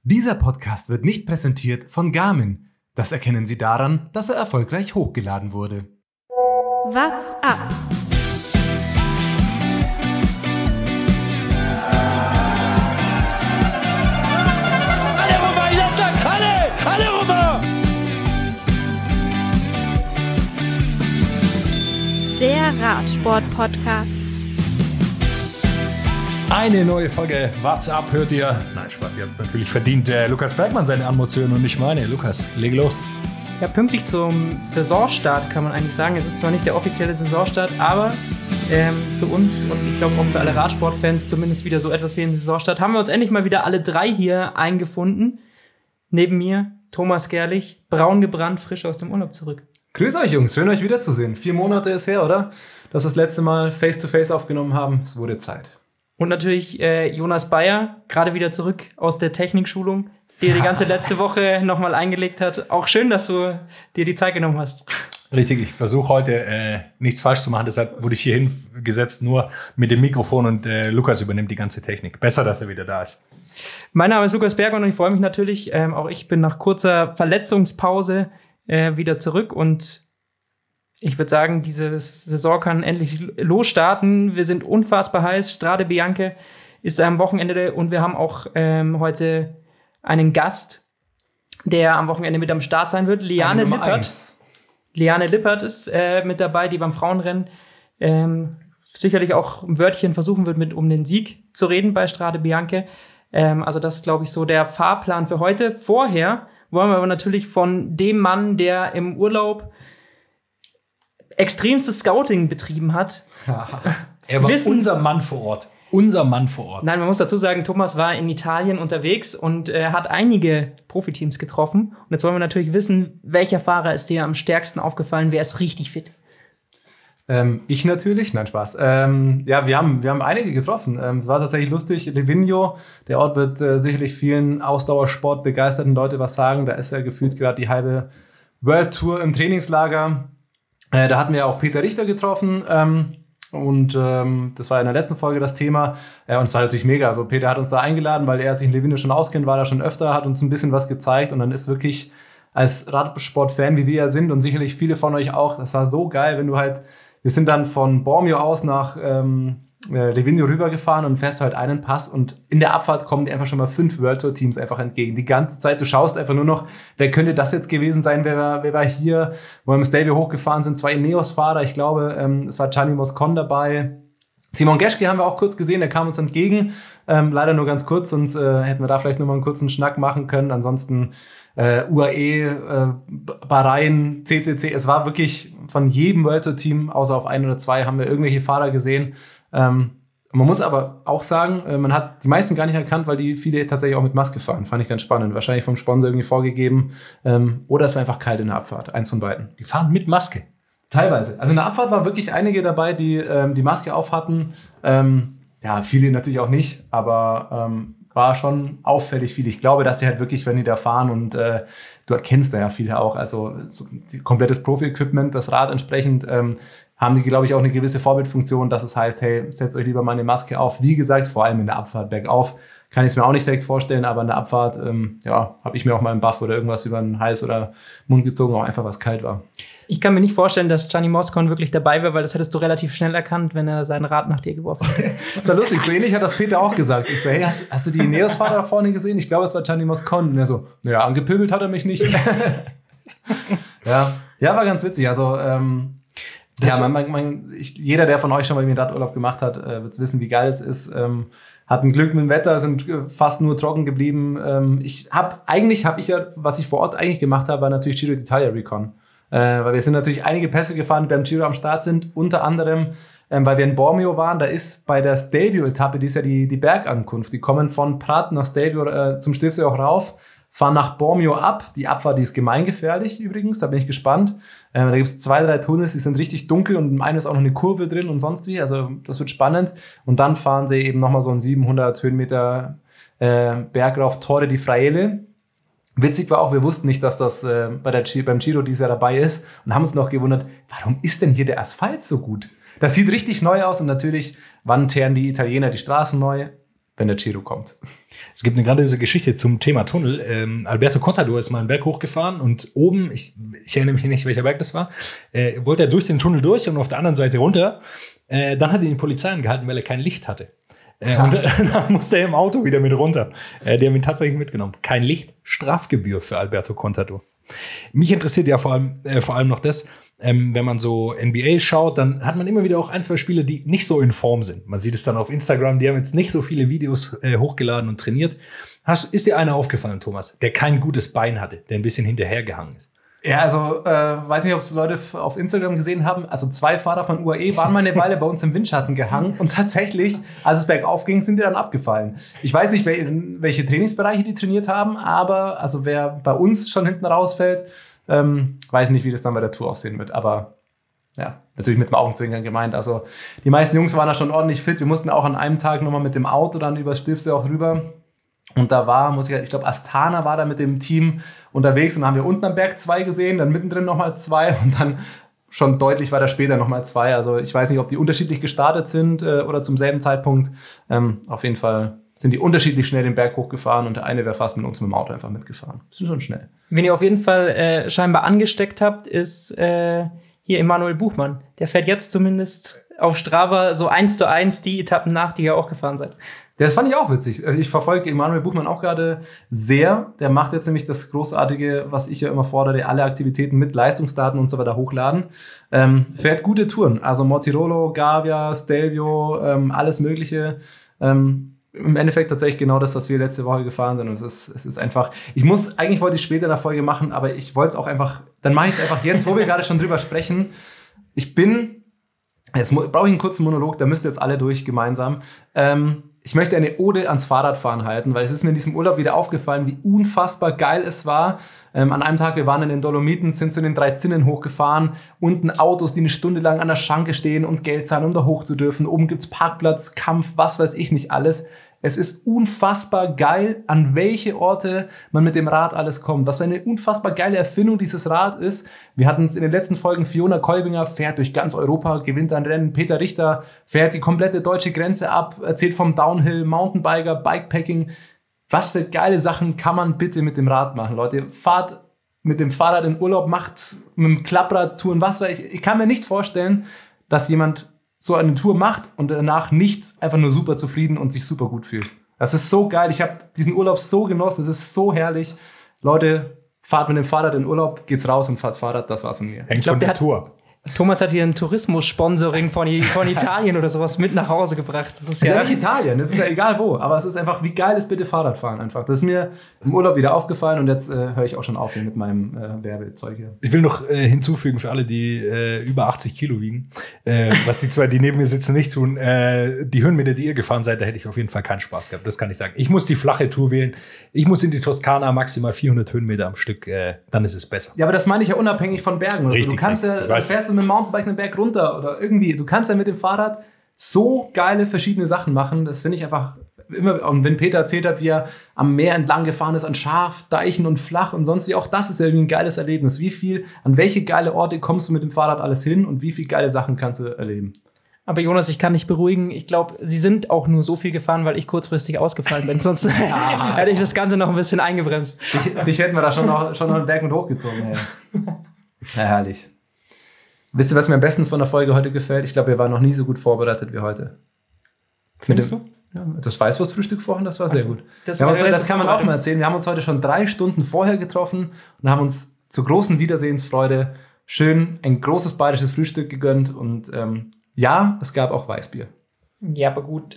Dieser Podcast wird nicht präsentiert von Garmin. Das erkennen Sie daran, dass er erfolgreich hochgeladen wurde. What's up? Alle rüber, Jattak! Alle rüber! Der Radsport-Podcast. Eine neue Folge What's Up hört ihr. Nein, Spaß, ihr habt natürlich verdient Lukas Bergmann seine Anmotion und nicht meine. Lukas, leg los. Ja, pünktlich zum Saisonstart kann man eigentlich sagen. Es ist zwar nicht der offizielle Saisonstart, aber für uns und ich glaube auch für alle Radsportfans zumindest wieder so etwas wie ein Saisonstart, haben wir uns endlich mal wieder alle drei hier eingefunden. Neben mir Thomas Gerlich, braun gebrannt, frisch aus dem Urlaub zurück. Grüß euch, Jungs. Schön, euch wiederzusehen. 4 Monate ist her, oder? Dass wir das letzte Mal Face-to-Face aufgenommen haben. Es wurde Zeit. Und natürlich Jonas Bayer, gerade wieder zurück aus der Technikschulung, die die ganze letzte Woche nochmal eingelegt hat. Auch schön, dass du dir die Zeit genommen hast. Richtig, ich versuche heute nichts falsch zu machen, deshalb wurde ich hier hingesetzt, nur mit dem Mikrofon und Lukas übernimmt die ganze Technik. Besser, dass er wieder da ist. Mein Name ist Lukas Bergmann und ich freue mich natürlich, auch ich bin nach kurzer Verletzungspause wieder zurück und ich würde sagen, diese Saison kann endlich losstarten. Wir sind unfassbar heiß. Strade Bianche ist am Wochenende und wir haben auch heute einen Gast, der am Wochenende mit am Start sein wird. Liane Lippert. Liane Lippert ist mit dabei, die beim Frauenrennen sicherlich auch ein Wörtchen versuchen wird, um den Sieg zu reden bei Strade Bianche. Also das ist, glaube ich, so der Fahrplan für heute. Vorher wollen wir aber natürlich von dem Mann, der im Urlaub extremstes Scouting betrieben hat. Er war unser Mann vor Ort. Unser Mann vor Ort. Nein, man muss dazu sagen, Thomas war in Italien unterwegs und hat einige Profiteams getroffen. Und jetzt wollen wir natürlich wissen, welcher Fahrer ist dir am stärksten aufgefallen, wer ist richtig fit? Ich natürlich, nein, Spaß. Ja, wir haben einige getroffen. Es war tatsächlich lustig. Livigno, der Ort wird sicherlich vielen Ausdauersport begeisterten Leute was sagen. Da ist ja gefühlt gerade die halbe World Tour im Trainingslager. Da hatten wir auch Peter Richter getroffen und das war in der letzten Folge das Thema. Und es war natürlich mega. Also Peter hat uns da eingeladen, weil er sich in Livigno schon auskennt, war da schon öfter, hat uns ein bisschen was gezeigt und dann ist wirklich als Radsport-Fan, wie wir ja sind und sicherlich viele von euch auch, das war so geil, wenn du halt, wir sind dann von Bormio aus nach Livigno rübergefahren und fährst halt einen Pass und in der Abfahrt kommen dir einfach schon mal 5 World Tour Teams einfach entgegen. Die ganze Zeit, du schaust einfach nur noch, wer könnte das jetzt gewesen sein, wer war hier, wo wir im Stelvio hochgefahren sind, 2 Ineos-Fahrer, ich glaube, es war Gianni Moscon dabei. Simon Geschke haben wir auch kurz gesehen, der kam uns entgegen, leider nur ganz kurz, sonst hätten wir da vielleicht noch mal einen kurzen Schnack machen können, ansonsten UAE, Bahrain, CCC, es war wirklich von jedem World Tour Team, außer auf 1 oder 2, haben wir irgendwelche Fahrer gesehen. Man muss aber auch sagen, man hat die meisten gar nicht erkannt, weil die viele tatsächlich auch mit Maske fahren. Fand ich ganz spannend. Wahrscheinlich vom Sponsor irgendwie vorgegeben. Oder es war einfach kalt in der Abfahrt. Eins von beiden. Die fahren mit Maske. Teilweise. Also in der Abfahrt waren wirklich einige dabei, die die Maske auf hatten. Ja, viele natürlich auch nicht, aber war schon auffällig viel. Ich glaube, dass die halt wirklich, wenn die da fahren und du erkennst da ja viele auch, also so komplettes Profi-Equipment, das Rad entsprechend, haben die, glaube ich, auch eine gewisse Vorbildfunktion, dass es heißt, hey, setzt euch lieber mal eine Maske auf. Wie gesagt, vor allem in der Abfahrt bergauf kann ich es mir auch nicht direkt vorstellen, aber in der Abfahrt, habe ich mir auch mal einen Buff oder irgendwas über den Hals oder Mund gezogen, auch einfach was kalt war. Ich kann mir nicht vorstellen, dass Gianni Moscon wirklich dabei war, weil das hättest du relativ schnell erkannt, wenn er sein Rad nach dir geworfen hat. Das ist ja lustig, so ähnlich hat das Peter auch gesagt. Ich so, hey, hast du die Ineos-Fahrer da vorne gesehen? Ich glaube, es war Gianni Moscon. Und er so, naja, angepöbelt hat er mich nicht. Ja, war ganz witzig. Also, jeder, der von euch schon mal mit dem Radurlaub gemacht hat, wird wissen, wie geil es ist. Hatten Glück mit dem Wetter, sind fast nur trocken geblieben. Was ich vor Ort eigentlich gemacht habe, war natürlich Giro d'Italia Recon. Weil wir sind natürlich einige Pässe gefahren, die beim Giro am Start sind. Unter anderem, weil wir in Bormio waren, da ist bei der Stelvio-Etappe, die ist ja die Bergankunft. Die kommen von Prat nach Stelvio zum Stilfsee auch rauf, fahren nach Bormio ab. Die Abfahrt, die ist gemeingefährlich übrigens, da bin ich gespannt. Da gibt es 2, 3 Tunnels, die sind richtig dunkel und im einen ist auch noch eine Kurve drin und sonst wie. Also das wird spannend. Und dann fahren sie eben nochmal so einen 700 Höhenmeter Berg rauf, Torre di Fraile. Witzig war auch, wir wussten nicht, dass das beim Giro dieses Jahr dabei ist und haben uns noch gewundert, warum ist denn hier der Asphalt so gut? Das sieht richtig neu aus und natürlich, wann teeren die Italiener die Straßen neu? wenn der Giro kommt. Es gibt eine grandiose Geschichte zum Thema Tunnel. Alberto Contador ist mal einen Berg hochgefahren und oben, ich erinnere mich nicht, welcher Berg das war, wollte er durch den Tunnel durch und auf der anderen Seite runter. Dann hat ihn die Polizei angehalten, weil er kein Licht hatte. Und dann musste er im Auto wieder mit runter. Die haben ihn tatsächlich mitgenommen. Kein Licht, Strafgebühr für Alberto Contador. Mich interessiert ja vor allem noch das, wenn man so NBA schaut, dann hat man immer wieder auch 1, 2 Spieler, die nicht so in Form sind. Man sieht es dann auf Instagram, die haben jetzt nicht so viele Videos hochgeladen und trainiert. Ist dir einer aufgefallen, Thomas, der kein gutes Bein hatte, der ein bisschen hinterhergehangen ist? Ja, also weiß nicht, ob es Leute auf Instagram gesehen haben. Also 2 Fahrer von UAE waren mal eine Weile bei uns im Windschatten gehangen und tatsächlich, als es bergauf ging, sind die dann abgefallen. Ich weiß nicht, welche Trainingsbereiche die trainiert haben, aber also wer bei uns schon hinten rausfällt, weiß nicht, wie das dann bei der Tour aussehen wird. Aber ja, natürlich mit dem Augenzwinkern gemeint. Also die meisten Jungs waren da schon ordentlich fit. Wir mussten auch an einem Tag nochmal mit dem Auto dann übers Stilfsee auch rüber. Und da war, ich glaube, Astana war da mit dem Team unterwegs und dann haben wir unten am Berg 2 gesehen, dann mittendrin nochmal 2 und dann schon deutlich weiter später nochmal 2. Also ich weiß nicht, ob die unterschiedlich gestartet sind oder zum selben Zeitpunkt. Auf jeden Fall sind die unterschiedlich schnell den Berg hochgefahren und der eine wäre fast mit uns mit dem Auto einfach mitgefahren. Das ist schon schnell. Wen ihr auf jeden Fall scheinbar angesteckt habt, ist hier Emanuel Buchmann. Der fährt jetzt zumindest auf Strava so 1:1 die Etappen nach, die ihr auch gefahren seid. Das fand ich auch witzig. Ich verfolge Emanuel Buchmann auch gerade sehr. Der macht jetzt nämlich das Großartige, was ich ja immer fordere, alle Aktivitäten mit Leistungsdaten und so weiter hochladen. Fährt gute Touren. Also Mortirolo, Gavia, Stelvio, alles Mögliche. Im Endeffekt tatsächlich genau das, was wir letzte Woche gefahren sind. Und es ist einfach, eigentlich wollte ich später in der Folge machen, aber ich wollte es auch einfach, dann mache ich es einfach jetzt, wo wir gerade schon drüber sprechen. Jetzt brauche ich einen kurzen Monolog, da müsst ihr jetzt alle durch gemeinsam. Ich möchte eine Ode ans Fahrradfahren halten, weil es ist mir in diesem Urlaub wieder aufgefallen, wie unfassbar geil es war. An einem Tag, wir waren in den Dolomiten, sind zu den 3 Zinnen hochgefahren, unten Autos, die eine Stunde lang an der Schranke stehen und Geld zahlen, um da hoch zu dürfen. Oben gibt's Parkplatz, Kampf, was weiß ich nicht alles. Es ist unfassbar geil, an welche Orte man mit dem Rad alles kommt. Was für eine unfassbar geile Erfindung dieses Rad ist. Wir hatten es in den letzten Folgen, Fiona Kolbinger fährt durch ganz Europa, gewinnt ein Rennen. Peter Richter fährt die komplette deutsche Grenze ab, erzählt vom Downhill, Mountainbiker, Bikepacking. Was für geile Sachen kann man bitte mit dem Rad machen, Leute? Fahrt mit dem Fahrrad in Urlaub, macht mit dem Klapprad Touren, was weiß ich. Ich kann mir nicht vorstellen, dass jemand so eine Tour macht und danach nichts, einfach nur super zufrieden und sich super gut fühlt. Das ist so geil. Ich habe diesen Urlaub so genossen. Es ist so herrlich. Leute, fahrt mit dem Fahrrad in Urlaub, geht's raus und fahrt Fahrrad. Das war's von mir. Hängt von der Tour. Thomas hat hier ein Tourismus-Sponsoring von Italien oder sowas mit nach Hause gebracht. Das ist ja nicht Italien, das ist ja egal wo. Aber es ist einfach, wie geil ist bitte Fahrradfahren einfach. Das ist mir im Urlaub wieder aufgefallen und jetzt höre ich auch schon auf hier mit meinem Werbezeug hier. Ich will noch hinzufügen für alle, die über 80 Kilo wiegen, was die 2, die neben mir sitzen, nicht tun. Die Höhenmeter, die ihr gefahren seid, da hätte ich auf jeden Fall keinen Spaß gehabt. Das kann ich sagen. Ich muss die flache Tour wählen. Ich muss in die Toskana, maximal 400 Höhenmeter am Stück. Dann ist es besser. Ja, aber das meine ich ja unabhängig von Bergen. Also richtig, du kannst ja, du fährst mit dem Mountainbike einen Berg runter oder irgendwie. Du kannst ja mit dem Fahrrad so geile verschiedene Sachen machen. Das finde ich einfach immer. Und wenn Peter erzählt hat, wie er am Meer entlang gefahren ist, an Schaf, Deichen und flach und sonst wie, auch das ist ja irgendwie ein geiles Erlebnis. An welche geile Orte kommst du mit dem Fahrrad alles hin und wie viele geile Sachen kannst du erleben? Aber Jonas, ich kann dich beruhigen. Ich glaube, sie sind auch nur so viel gefahren, weil ich kurzfristig ausgefallen bin. Sonst hätte ich das Ganze noch ein bisschen eingebremst. Dich hätten wir da schon noch einen Berg mit hochgezogen. Ey. Ja, herrlich. Wisst ihr, was mir am besten von der Folge heute gefällt? Ich glaube, wir waren noch nie so gut vorbereitet wie heute. Findest du? Ja, das Weißwurstfrühstück vorhin, das war sehr gut. Das kann man auch mal erzählen. Wir haben uns heute schon 3 Stunden vorher getroffen und haben uns zur großen Wiedersehensfreude schön ein großes bayerisches Frühstück gegönnt. Und ja, es gab auch Weißbier. Ja, aber gut.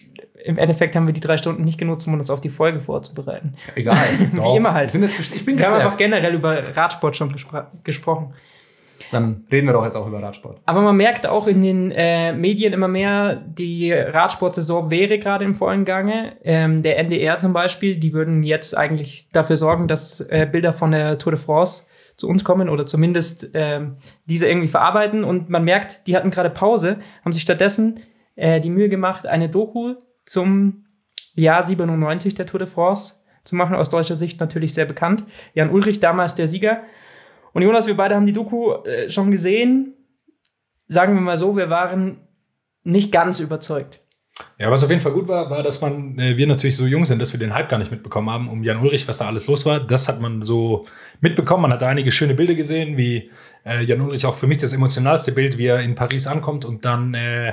Im Endeffekt haben wir die 3 Stunden nicht genutzt, um uns auf die Folge vorzubereiten. Egal. Wie immer halt. Wir haben einfach generell über Radsport schon gesprochen. Dann reden wir doch jetzt auch über Radsport. Aber man merkt auch in den Medien immer mehr, die Radsportsaison wäre gerade im vollen Gange. Der NDR zum Beispiel, die würden jetzt eigentlich dafür sorgen, dass Bilder von der Tour de France zu uns kommen oder zumindest diese irgendwie verarbeiten. Und man merkt, die hatten gerade Pause, haben sich stattdessen die Mühe gemacht, eine Doku zum Jahr 97 der Tour de France zu machen. Aus deutscher Sicht natürlich sehr bekannt. Jan Ullrich, damals der Sieger. Und Jonas, wir beide haben die Doku schon gesehen. Sagen wir mal so, wir waren nicht ganz überzeugt. Ja, was auf jeden Fall gut war, dass wir natürlich so jung sind, dass wir den Hype gar nicht mitbekommen haben um Jan Ullrich, was da alles los war. Das hat man so mitbekommen. Man hat da einige schöne Bilder gesehen, wie Jan Ullrich auch für mich das emotionalste Bild, wie er in Paris ankommt und dann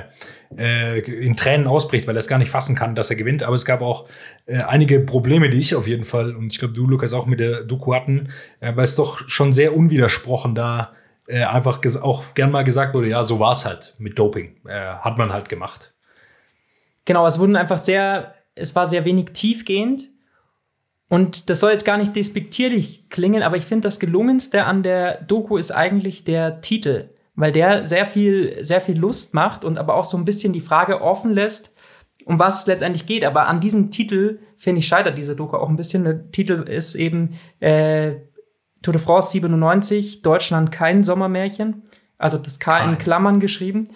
in Tränen ausbricht, weil er es gar nicht fassen kann, dass er gewinnt. Aber es gab auch einige Probleme, die ich auf jeden Fall, und ich glaube, du, Lukas, auch mit der Doku hatten, weil es doch schon sehr unwidersprochen da einfach auch gern mal gesagt wurde, ja, so war es halt mit Doping. Hat man halt gemacht. Genau, es war sehr wenig tiefgehend. Und das soll jetzt gar nicht despektierlich klingen, aber ich finde, das Gelungenste an der Doku ist eigentlich der Titel, weil der sehr viel Lust macht und aber auch so ein bisschen die Frage offen lässt, um was es letztendlich geht. Aber an diesem Titel, finde ich, scheitert diese Doku auch ein bisschen. Der Titel ist eben Tour de France 97, Deutschland kein Sommermärchen. Also das K in Klammern geschrieben.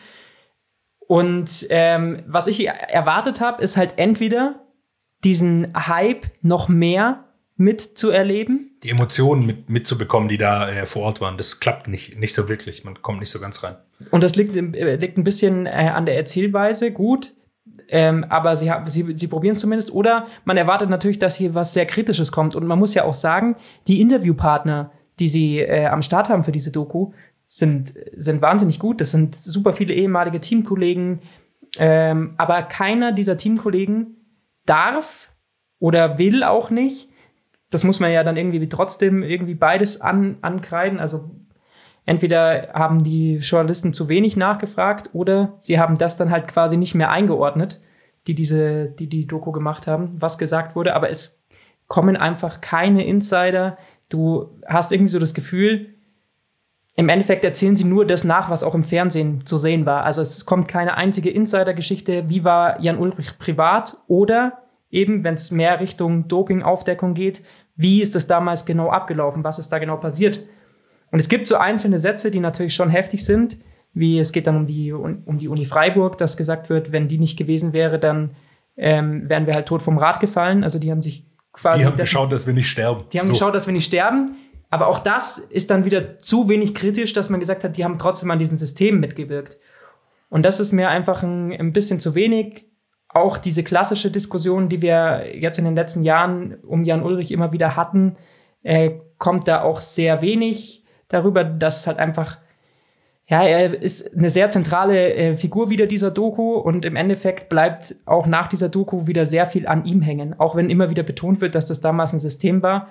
Und was ich erwartet habe, ist halt entweder diesen Hype noch mehr mitzuerleben. Die Emotionen mitzubekommen, die da vor Ort waren. Das klappt nicht so wirklich. Man kommt nicht so ganz rein. Und das liegt ein bisschen an der Erzählweise, gut. Aber sie probieren es zumindest. Oder man erwartet natürlich, dass hier was sehr Kritisches kommt. Und man muss ja auch sagen, die Interviewpartner, die sie am Start haben für diese Doku, sind wahnsinnig gut. Das sind super viele ehemalige Teamkollegen. Aber keiner dieser Teamkollegen darf oder will auch nicht. Das muss man ja dann irgendwie trotzdem irgendwie beides ankreiden. Also entweder haben die Journalisten zu wenig nachgefragt oder sie haben das dann halt quasi nicht mehr eingeordnet, die Doku gemacht haben, was gesagt wurde. Aber es kommen einfach keine Insider. Du hast irgendwie so das Gefühl, im Endeffekt erzählen sie nur das nach, was auch im Fernsehen zu sehen war. Also es kommt keine einzige Insider-Geschichte, wie war Jan Ullrich privat oder eben, wenn es mehr Richtung Doping-Aufdeckung geht, wie ist das damals genau abgelaufen, was ist da genau passiert. Und es gibt so einzelne Sätze, die natürlich schon heftig sind, wie es geht dann um die Uni Freiburg, dass gesagt wird, wenn die nicht gewesen wäre, dann wären wir halt tot vom Rad gefallen. Also die haben sich quasi... Die haben geschaut, dass wir nicht sterben. Die haben geschaut, dass wir nicht sterben. Aber auch das ist dann wieder zu wenig kritisch, dass man gesagt hat, die haben trotzdem an diesem System mitgewirkt. Und das ist mir einfach ein bisschen zu wenig. Auch diese klassische Diskussion, die wir jetzt in den letzten Jahren um Jan Ullrich immer wieder hatten, kommt da auch sehr wenig darüber, dass halt einfach, ja, er ist eine sehr zentrale Figur wieder dieser Doku und im Endeffekt bleibt auch nach dieser Doku wieder sehr viel an ihm hängen. Auch wenn immer wieder betont wird, dass das damals ein System war,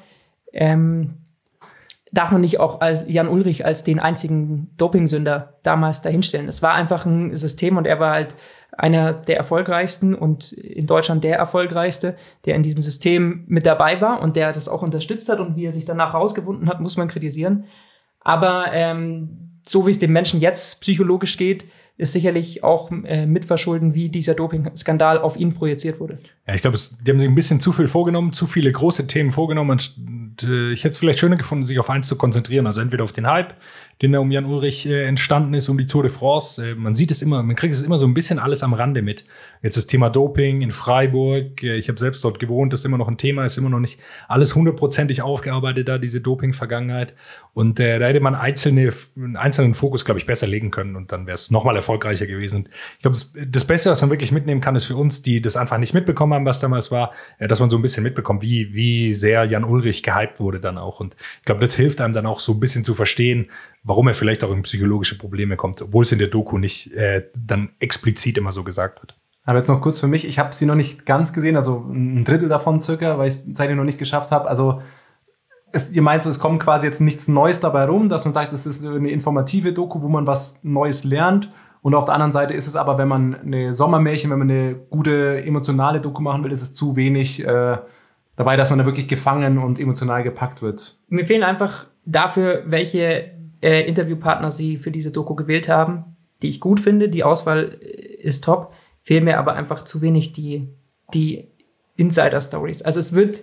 darf man nicht auch als Jan Ullrich als den einzigen Dopingsünder damals dahinstellen. Es war einfach ein System und er war halt einer der erfolgreichsten und in Deutschland der erfolgreichste, der in diesem System mit dabei war und der das auch unterstützt hat und wie er sich danach rausgewunden hat, muss man kritisieren. Aber so wie es dem Menschen jetzt psychologisch geht, ist sicherlich auch mitverschulden, wie dieser Doping-Skandal auf ihn projiziert wurde. Ja, ich glaube, die haben sich ein bisschen zu viel vorgenommen, zu viele große Themen vorgenommen. Und ich hätte es vielleicht schöner gefunden, sich auf eins zu konzentrieren. Also entweder auf den Hype, den da um Jan Ullrich entstanden ist, um die Tour de France. Man sieht es immer, man kriegt es immer so ein bisschen alles am Rande mit. Jetzt das Thema Doping in Freiburg. Ich habe selbst dort gewohnt, das ist immer noch ein Thema, ist immer noch nicht alles 100%ig aufgearbeitet da, diese Doping-Vergangenheit. Und da hätte man einen einzelnen Fokus, glaube ich, besser legen können. Und dann wäre es nochmal erfolgreicher gewesen. Und ich glaube, das Beste, was man wirklich mitnehmen kann, ist für uns, die das einfach nicht mitbekommen haben, was damals war, dass man so ein bisschen mitbekommt, wie sehr Jan Ullrich gehypt wurde dann auch. Und ich glaube, das hilft einem dann auch so ein bisschen zu verstehen, warum er vielleicht auch in psychologische Probleme kommt, obwohl es in der Doku nicht dann explizit immer so gesagt wird. Aber jetzt noch kurz für mich, ich habe sie noch nicht ganz gesehen, also ein Drittel davon circa, weil ich es zeitlich noch nicht geschafft habe. Also ihr meint so, es kommt quasi jetzt nichts Neues dabei rum, dass man sagt, es ist eine informative Doku, wo man was Neues lernt. Und auf der anderen Seite ist es aber, wenn man eine Sommermärchen, wenn man eine gute emotionale Doku machen will, ist es zu wenig dabei, dass man da wirklich gefangen und emotional gepackt wird. Mir fehlen einfach dafür, welche Interviewpartner sie für diese Doku gewählt haben, die ich gut finde. Die Auswahl ist top. Fehlen mir aber einfach zu wenig die Insider-Stories. Also es wird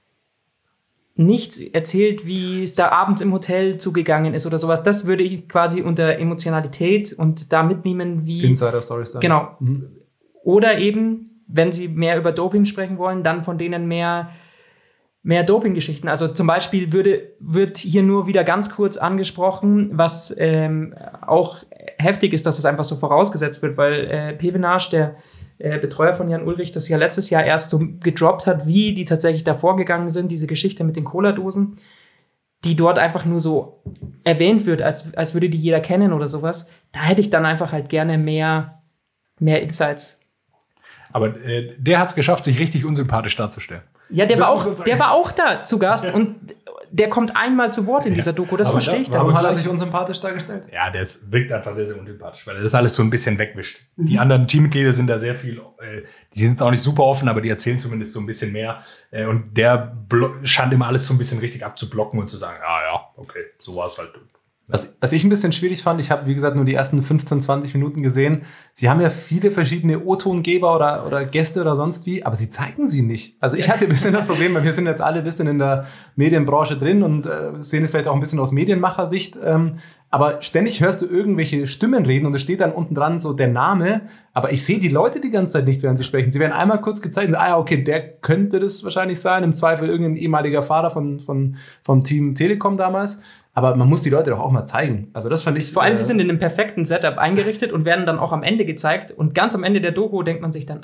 nichts erzählt, wie es da abends im Hotel zugegangen ist oder sowas. Das würde ich quasi unter Emotionalität und da mitnehmen, wie... Insider-Stories dann. Genau. Mhm. Oder eben, wenn sie mehr über Doping sprechen wollen, dann von denen mehr Doping-Geschichten. Also zum Beispiel wird hier nur wieder ganz kurz angesprochen, was auch heftig ist, dass das einfach so vorausgesetzt wird, weil Pevenage, der Betreuer von Jan Ulrich, das ja letztes Jahr erst so gedroppt hat, wie die tatsächlich da vorgegangen sind, diese Geschichte mit den Cola-Dosen, die dort einfach nur so erwähnt wird, als würde die jeder kennen oder sowas. Da hätte ich dann einfach halt gerne mehr Insights. Aber der hat es geschafft, sich richtig unsympathisch darzustellen. Ja, der war auch da zu Gast und der kommt einmal zu Wort in dieser Doku, das verstehe ich dann. Warum hat er sich unsympathisch dargestellt? Ja, wirkt einfach sehr, sehr unsympathisch, weil er das alles so ein bisschen wegwischt. Die anderen Teammitglieder sind da sehr viel, die sind auch nicht super offen, aber die erzählen zumindest so ein bisschen mehr. Und der scheint immer alles so ein bisschen richtig abzublocken und zu sagen, okay, so war es halt. Was ich ein bisschen schwierig fand, ich habe, wie gesagt, nur die ersten 15, 20 Minuten gesehen. Sie haben ja viele verschiedene O-Tongeber oder Gäste oder sonst wie, aber sie zeigen sie nicht. Also ich hatte ein bisschen das Problem, weil wir sind jetzt alle ein bisschen in der Medienbranche drin und sehen es vielleicht auch ein bisschen aus Medienmachersicht. Aber ständig hörst du irgendwelche Stimmen reden und es steht dann unten dran so der Name, aber ich sehe die Leute die ganze Zeit nicht, während sie sprechen. Sie werden einmal kurz gezeigt und okay, der könnte das wahrscheinlich sein, im Zweifel irgendein ehemaliger Fahrer vom Team Telekom damals. Aber man muss die Leute doch auch mal zeigen. Also das fand ich... Vor allem, sie sind in einem perfekten Setup eingerichtet und werden dann auch am Ende gezeigt. Und ganz am Ende der Doku denkt man sich dann,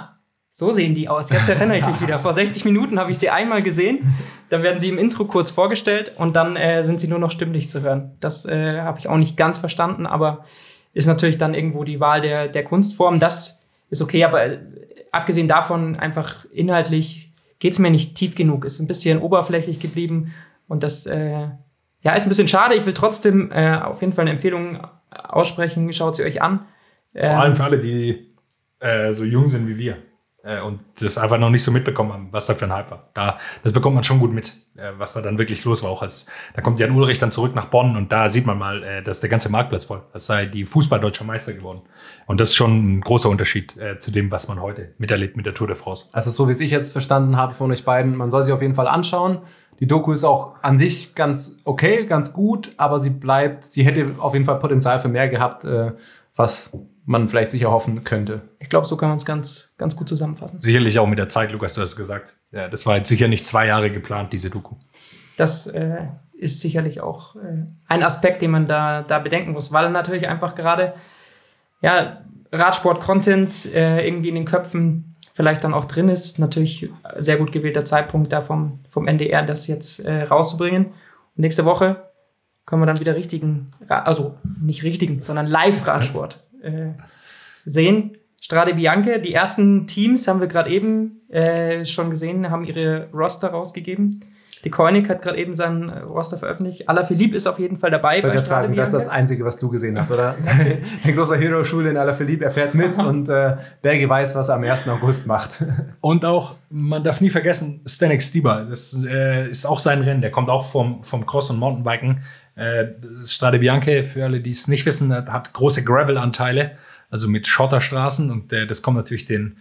so sehen die aus. Jetzt erinnere ich mich wieder. Vor 60 Minuten habe ich sie einmal gesehen. Dann werden sie im Intro kurz vorgestellt und dann sind sie nur noch stimmlich zu hören. Das habe ich auch nicht ganz verstanden, aber ist natürlich dann irgendwo die Wahl der Kunstform. Das ist okay, aber abgesehen davon einfach inhaltlich geht es mir nicht tief genug. Ist ein bisschen oberflächlich geblieben und das... ist ein bisschen schade. Ich will trotzdem auf jeden Fall eine Empfehlung aussprechen. Schaut sie euch an. Vor allem für alle, die so jung sind wie wir und das einfach noch nicht so mitbekommen haben, was da für ein Hype war. Das bekommt man schon gut mit, was da dann wirklich los war. Auch da kommt Jan Ulrich dann zurück nach Bonn und da sieht man mal, dass der ganze Marktplatz voll. Das sei die Fußball-Deutscher Meister geworden. Und das ist schon ein großer Unterschied zu dem, was man heute miterlebt mit der Tour de France. Also so wie es ich jetzt verstanden habe von euch beiden, man soll sich auf jeden Fall anschauen. Die Doku ist auch an sich ganz okay, ganz gut, aber sie hätte auf jeden Fall Potenzial für mehr gehabt, was man vielleicht sich erhoffen könnte. Ich glaube, so kann man es ganz, ganz gut zusammenfassen. Sicherlich auch mit der Zeit, Lukas, du hast es gesagt. Ja, das war jetzt sicher nicht 2 Jahre geplant, diese Doku. Das ist sicherlich auch ein Aspekt, den man da bedenken muss, weil natürlich einfach gerade Radsport-Content irgendwie in den Köpfen vielleicht dann auch drin ist. Natürlich sehr gut gewählter Zeitpunkt da vom NDR, das jetzt rauszubringen. Und nächste Woche können wir dann wieder sondern Live-Radsport sehen. Strade Bianche, die ersten Teams haben wir gerade eben schon gesehen, haben ihre Roster rausgegeben. Die Koenig hat gerade eben seinen Roster veröffentlicht. Alaphilippe ist auf jeden Fall dabei bei Strade Bianche. Das ist das Einzige, was du gesehen hast, oder? Der große Hero-Schule in Alaphilippe, er fährt mit und Berge weiß, was er am 1. August macht. Und auch, man darf nie vergessen, Zdeněk Stybar, das ist auch sein Rennen. Der kommt auch vom Cross- und Mountainbiken. Strade Bianche, für alle, die es nicht wissen, hat große Gravel-Anteile, also mit Schotterstraßen. Und das kommt natürlich den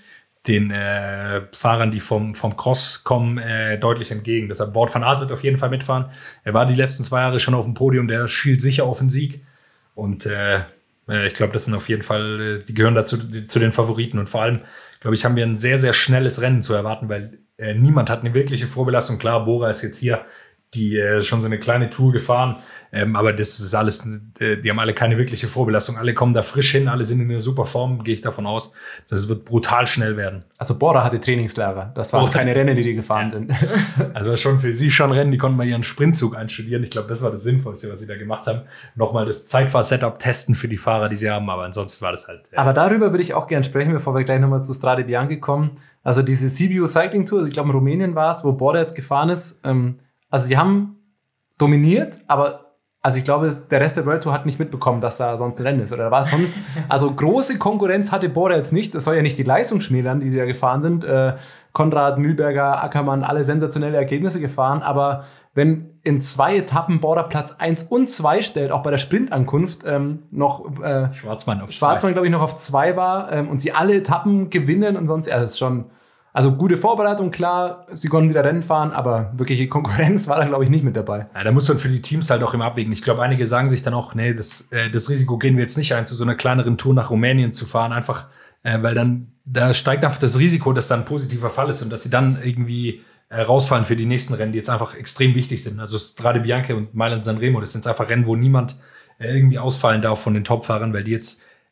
Fahrern, die vom Cross kommen, deutlich entgegen. Deshalb Wout van Aert wird auf jeden Fall mitfahren. Er war die letzten 2 Jahre schon auf dem Podium, der schielt sicher auf den Sieg. Und ich glaube, das sind auf jeden Fall, die gehören dazu zu den Favoriten. Und vor allem, glaube ich, haben wir ein sehr, sehr schnelles Rennen zu erwarten, weil niemand hat eine wirkliche Vorbelastung. Klar, Bora ist jetzt hier, die schon so eine kleine Tour gefahren. Aber das ist alles, die haben alle keine wirkliche Vorbelastung. Alle kommen da frisch hin, alle sind in einer super Form, gehe ich davon aus. Das wird brutal schnell werden. Also Bora hatte Trainingslager. Das waren keine Rennen, die gefahren sind. Also schon für sie schon Rennen, die konnten mal ihren Sprintzug einstudieren. Ich glaube, das war das Sinnvollste, was sie da gemacht haben. Nochmal das Zeitfahr-Setup testen für die Fahrer, die sie haben. Aber ansonsten war das halt... Aber darüber würde ich auch gerne sprechen, bevor wir gleich nochmal zu Strade Bianche kommen. Also diese Sibiu Cycling Tour, ich glaube in Rumänien war es, wo Bora jetzt gefahren ist. Also sie haben dominiert, aber also ich glaube, der Rest der World Tour hat nicht mitbekommen, dass da sonst ein Rennen ist. Oder war es sonst? Also große Konkurrenz hatte Bora jetzt nicht. Das soll ja nicht die Leistung schmälern, die sie da gefahren sind. Konrad, Mühlberger, Ackermann, alle sensationelle Ergebnisse gefahren. Aber wenn in 2 Etappen Bora Platz 1 und 2 stellt, auch bei der Sprintankunft noch Schwarzmann, glaube ich, noch auf 2 war und sie alle Etappen gewinnen und sonst, das ist schon... Also gute Vorbereitung, klar, sie konnten wieder Rennen fahren, aber wirkliche Konkurrenz war da, glaube ich, nicht mit dabei. Ja, da muss man für die Teams halt auch immer abwägen. Ich glaube, einige sagen sich dann auch, nee, das Risiko gehen wir jetzt nicht ein, zu so einer kleineren Tour nach Rumänien zu fahren, einfach, weil dann, da steigt einfach das Risiko, dass da ein positiver Fall ist und dass sie dann irgendwie rausfallen für die nächsten Rennen, die jetzt einfach extrem wichtig sind. Also Strade Bianche und Mailand Sanremo, das sind einfach Rennen, wo niemand irgendwie ausfallen darf von den Topfahrern, weil die jetzt